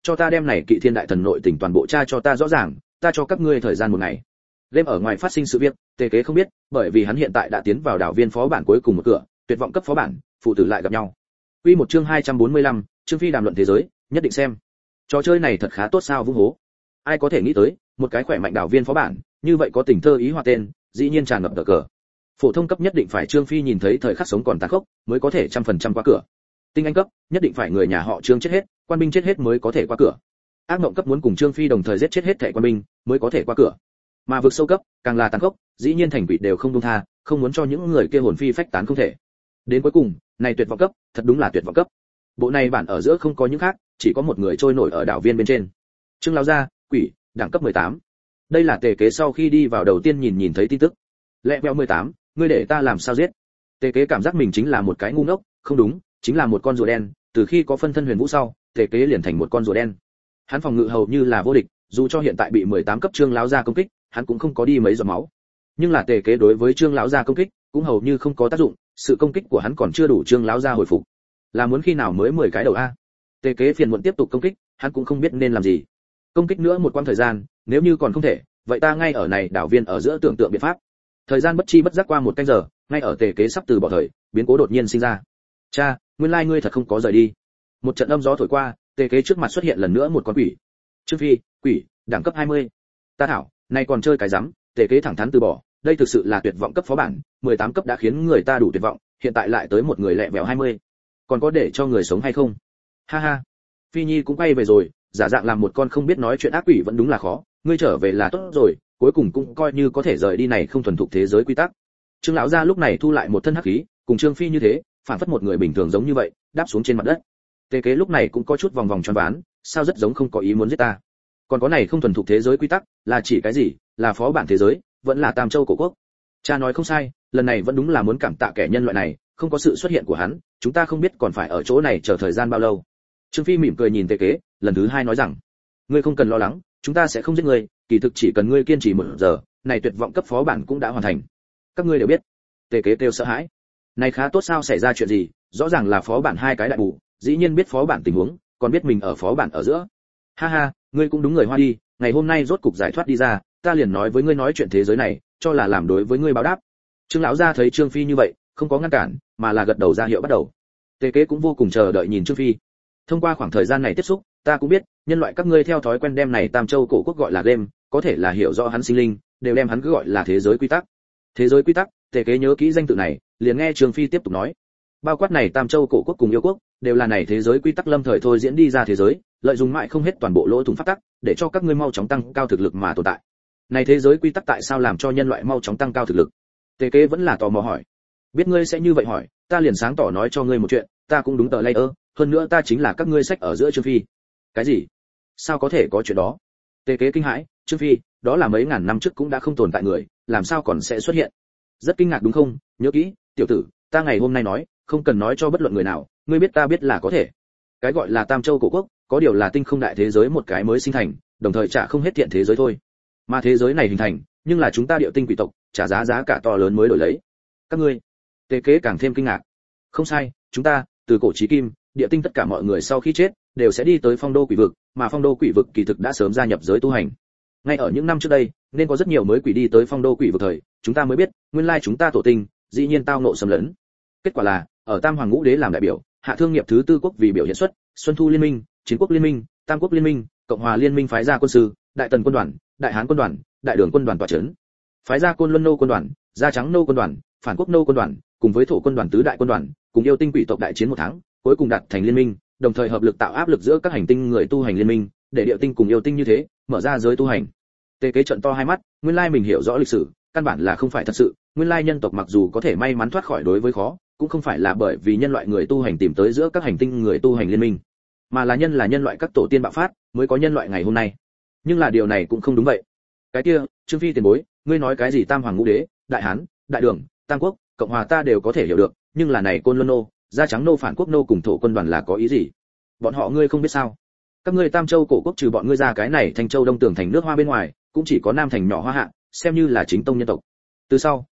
cho ta đem này kỵ thiên đại thần nội tình toàn bộ tra cho ta rõ ràng, ta cho các ngươi thời gian một ngày. Game ở ngoài phát sinh sự việc, Tề Kế không biết, bởi vì hắn hiện tại đã tiến vào đảo viên phó bản cuối cùng một cửa, tuyệt vọng cấp phó bản, phụ tử lại gặp nhau. Quy một chương hai trăm bốn mươi lăm, Trương Phi đàm luận thế giới, nhất định xem. Trò chơi này thật khá tốt sao vung hố. Ai có thể nghĩ tới, một cái khỏe mạnh đảo viên phó bản, như vậy có tình thơ ý họa tên, dĩ nhiên tràn ngập tờ cờ. Phổ thông cấp nhất định phải Trương Phi nhìn thấy thời khắc sống còn tàn khốc, mới có thể trăm phần trăm qua cửa. Tinh anh cấp, nhất định phải người nhà họ Trương chết hết, quan binh chết hết mới có thể qua cửa. Ác mộng cấp muốn cùng Trương Phi đồng thời giết chết hết thảy quan binh, mới có thể qua cửa. Mà vực sâu cấp, càng là tàn khốc, dĩ nhiên thành quỷ đều không buông tha, không muốn cho những người kia hồn phi phách tán không thể. Đến cuối cùng, này tuyệt vọng cấp, thật đúng là tuyệt vọng cấp. Bộ này bản ở giữa không có những khác, chỉ có một người trôi nổi ở đảo viên bên trên. Trương lão gia, quỷ, đẳng cấp mười tám. Đây là Tề Kế sau khi đi vào đầu tiên nhìn nhìn thấy tin tức. Lẹ vẹo mười tám, ngươi để ta làm sao giết? Tề Kế cảm giác mình chính là một cái ngu ngốc, không đúng, chính là một con rùa đen, từ khi có phân thân huyền vũ sau, Tề Kế liền thành một con rùa đen. Hắn phòng ngự hầu như là vô địch, dù cho hiện tại bị mười tám cấp Trương lão gia công kích, hắn cũng không có đi mấy giọt máu. Nhưng là Tề Kế đối với Trương lão gia công kích, cũng hầu như không có tác dụng, sự công kích của hắn còn chưa đủ Trương lão gia hồi phục. Là muốn khi nào mới mười cái đầu a? Tề Kế phiền muộn tiếp tục công kích, hắn cũng không biết nên làm gì. Công kích nữa một quãng thời gian, nếu như còn không thể, vậy ta ngay ở này đảo viên ở giữa tưởng tượng biện pháp. Thời gian bất chi bất giác qua một canh giờ, ngay ở Tề Kế sắp từ bỏ thời, biến cố đột nhiên sinh ra. Cha, nguyên lai ngươi thật không có rời đi. Một trận âm gió thổi qua, Tề Kế trước mặt xuất hiện lần nữa một con quỷ. Trương Phi, quỷ, đẳng cấp hai mươi. Ta thảo, này còn chơi cái rắm, Tề Kế thẳng thắn từ bỏ, đây thực sự là tuyệt vọng cấp phó bản, mười tám cấp đã khiến người ta đủ tuyệt vọng, hiện tại lại tới một người lẹ vẹo hai mươi. Còn có để cho người sống hay không? Ha ha. Phi Nhi cũng quay về rồi, giả dạng làm một con không biết nói chuyện ác quỷ vẫn đúng là khó, ngươi trở về là tốt rồi, cuối cùng cũng coi như có thể rời đi này không thuần thục thế giới quy tắc. Trương lão gia lúc này thu lại một thân hắc khí, cùng Trương Phi như thế, phản phất một người bình thường giống như vậy, đáp xuống trên mặt đất. Tề Kế lúc này cũng có chút vòng vòng choáng váng, sao rất giống không có ý muốn giết ta. Còn có này không thuần thục thế giới quy tắc, là chỉ cái gì, là phó bản thế giới, vẫn là Tam Châu cổ quốc. Cha nói không sai, lần này vẫn đúng là muốn cảm tạ kẻ nhân loại này, không có sự xuất hiện của hắn, chúng ta không biết còn phải ở chỗ này chờ thời gian bao lâu. Trương Phi mỉm cười nhìn Tề Kế, lần thứ hai nói rằng, ngươi không cần lo lắng, chúng ta sẽ không giết ngươi, kỳ thực chỉ cần ngươi kiên trì một giờ, này tuyệt vọng cấp phó bản cũng đã hoàn thành. Các ngươi đều biết. Tề Kế kêu sợ hãi. Này khá tốt sao, xảy ra chuyện gì? Rõ ràng là phó bản hai cái đại bù, dĩ nhiên biết phó bản tình huống, còn biết mình ở phó bản ở giữa. Ha ha, ngươi cũng đúng người Hoa đi, ngày hôm nay rốt cục giải thoát đi ra, ta liền nói với ngươi nói chuyện thế giới này, cho là làm đối với ngươi báo đáp. Trương lão gia thấy Trương Phi như vậy, không có ngăn cản, mà là gật đầu ra hiệu bắt đầu. Tề Kế cũng vô cùng chờ đợi nhìn Trương Phi. Thông qua khoảng thời gian này tiếp xúc, ta cũng biết, nhân loại các ngươi theo thói quen đem này Tam Châu cổ quốc gọi là game, có thể là hiểu rõ hắn sinh linh, đều đem hắn cứ gọi là thế giới quy tắc. Thế giới quy tắc, Tề Kế nhớ kỹ danh tự này, liền nghe Trương Phi tiếp tục nói. Bao quát này Tam Châu cổ quốc cùng yêu quốc, đều là này thế giới quy tắc lâm thời thôi diễn đi ra thế giới, lợi dụng mãi không hết toàn bộ lỗ thủng pháp tắc, để cho các ngươi mau chóng tăng cao thực lực mà tồn tại. Này thế giới quy tắc tại sao làm cho nhân loại mau chóng tăng cao thực lực? Tề Kế vẫn là tò mò hỏi. Biết ngươi sẽ như vậy hỏi, ta liền sáng tỏ nói cho ngươi một chuyện, ta cũng đúng tờ layer, hơn nữa ta chính là các ngươi sách ở giữa Trương Phi. Cái gì? Sao có thể có chuyện đó? Tề Kế kinh hãi, Trương Phi, đó là mấy ngàn năm trước cũng đã không tồn tại người, làm sao còn sẽ xuất hiện? Rất kinh ngạc đúng không? Nhớ kỹ, tiểu tử, ta ngày hôm nay nói, không cần nói cho bất luận người nào, ngươi biết ta biết là có thể. Cái gọi là Tam Châu cổ quốc, có điều là tinh không đại thế giới một cái mới sinh thành, đồng thời trả không hết thiện thế giới thôi. Mà thế giới này hình thành, nhưng là chúng ta Điệu Tinh quỷ tộc, trả giá giá cả to lớn mới đổi lấy. Các ngươi? Tề Kế càng thêm kinh ngạc. Không sai, chúng ta, từ cổ chí kim, Địa Tinh tất cả mọi người sau khi chết, đều sẽ đi tới Phong Đô quỷ vực, mà Phong Đô quỷ vực kỳ thực đã sớm gia nhập giới tu hành. Ngay ở những năm trước đây, nên có rất nhiều mới quỷ đi tới Phong Đô quỷ vực thời, chúng ta mới biết, nguyên lai chúng ta tổ tinh, dĩ nhiên tao nộ xâm lấn. Kết quả là, ở Tam Hoàng Ngũ Đế làm đại biểu, Hạ Thương nghiệp thứ tư quốc vì biểu hiện xuất, Xuân Thu liên minh, Chiến quốc liên minh, Tam quốc liên minh, Cộng hòa liên minh phái ra quân sư, Đại Tần quân đoàn, Đại Hán quân đoàn, Đại Đường quân đoàn tọa trấn. Phái ra Côn Luân nô quân đoàn, Da Trắng nô quân đoàn, Phản quốc nô quân đoàn, cùng với Thổ quân đoàn tứ đại quân đoàn, cùng yêu tinh quỷ tộc đại chiến một tháng, cuối cùng đạt thành liên minh, đồng thời hợp lực tạo áp lực giữa các hành tinh người tu hành liên minh, để Điệu Tinh cùng yêu tinh như thế, mở ra giới tu hành. Tề Kế trợn to hai mắt, nguyên lai mình hiểu rõ lịch sử, căn bản là không phải thật sự, nguyên lai nhân tộc mặc dù có thể may mắn thoát khỏi đối với khó, cũng không phải là bởi vì nhân loại người tu hành tìm tới giữa các hành tinh người tu hành liên minh, mà là nhân là nhân loại các tổ tiên bạo phát, mới có nhân loại ngày hôm nay. Nhưng là điều này cũng không đúng vậy. Cái kia, Trương Phi tiền bối, ngươi nói cái gì Tam Hoàng Ngũ Đế, Đại Hán, Đại Đường, Tam Quốc, Cộng hòa ta đều có thể hiểu được, nhưng là này Côn Luân nô, Da Trắng nô, Phản quốc nô cùng Thổ quân đoàn là có ý gì? Bọn họ ngươi không biết sao? Các ngươi Tam Châu cổ quốc trừ bọn ngươi ra cái này Thanh Châu Đông Tường thành nước Hoa bên ngoài, cũng chỉ có Nam thành nhỏ Hoa Hạ, xem như là chính tông nhân tộc. Từ sau,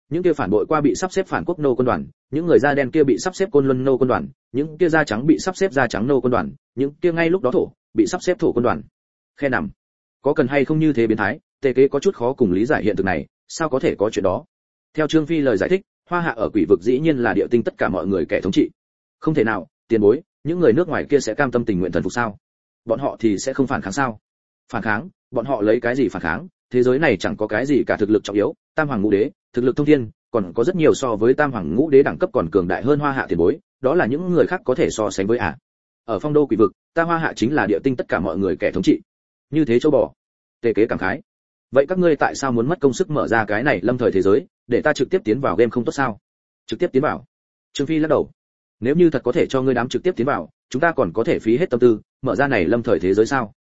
những kia phản bội qua bị sắp xếp phản quốc nô quân đoàn, những người da đen kia bị sắp xếp côn luân nô quân đoàn, những kia da trắng bị sắp xếp da trắng nô quân đoàn, những kia ngay lúc đó thổ bị sắp xếp thổ quân đoàn. Khe nằm. Có cần hay không như thế biến thái, Tề Kế có chút khó cùng lý giải hiện thực này, sao có thể có chuyện đó? Theo Trương Phi lời giải thích, Hoa Hạ ở quỷ vực dĩ nhiên là địa tinh tất cả mọi người kẻ thống trị. Không thể nào, tiền bối, những người nước ngoài kia sẽ cam tâm tình nguyện thần phục sao? Bọn họ thì sẽ không phản kháng sao? Phản kháng? Bọn họ lấy cái gì phản kháng? Thế giới này chẳng có cái gì cả thực lực trọng yếu, Tam Hoàng Ngũ Đế, thực lực thông thiên, còn có rất nhiều so với Tam Hoàng Ngũ Đế đẳng cấp còn cường đại hơn Hoa Hạ tiền bối, đó là những người khác có thể so sánh với à? Ở phong đô quỷ vực, ta Hoa Hạ chính là địa tinh tất cả mọi người kẻ thống trị. Như thế châu bò. Tề Kế cảm khái. Vậy các ngươi tại sao muốn mất công sức mở ra cái này lâm thời thế giới, để ta trực tiếp tiến vào game không tốt sao? Trực tiếp tiến vào? Trương Phi lắc đầu. Nếu như thật có thể cho ngươi đám trực tiếp tiến vào, chúng ta còn có thể phí hết tâm tư, mở ra này lâm thời thế giới sao?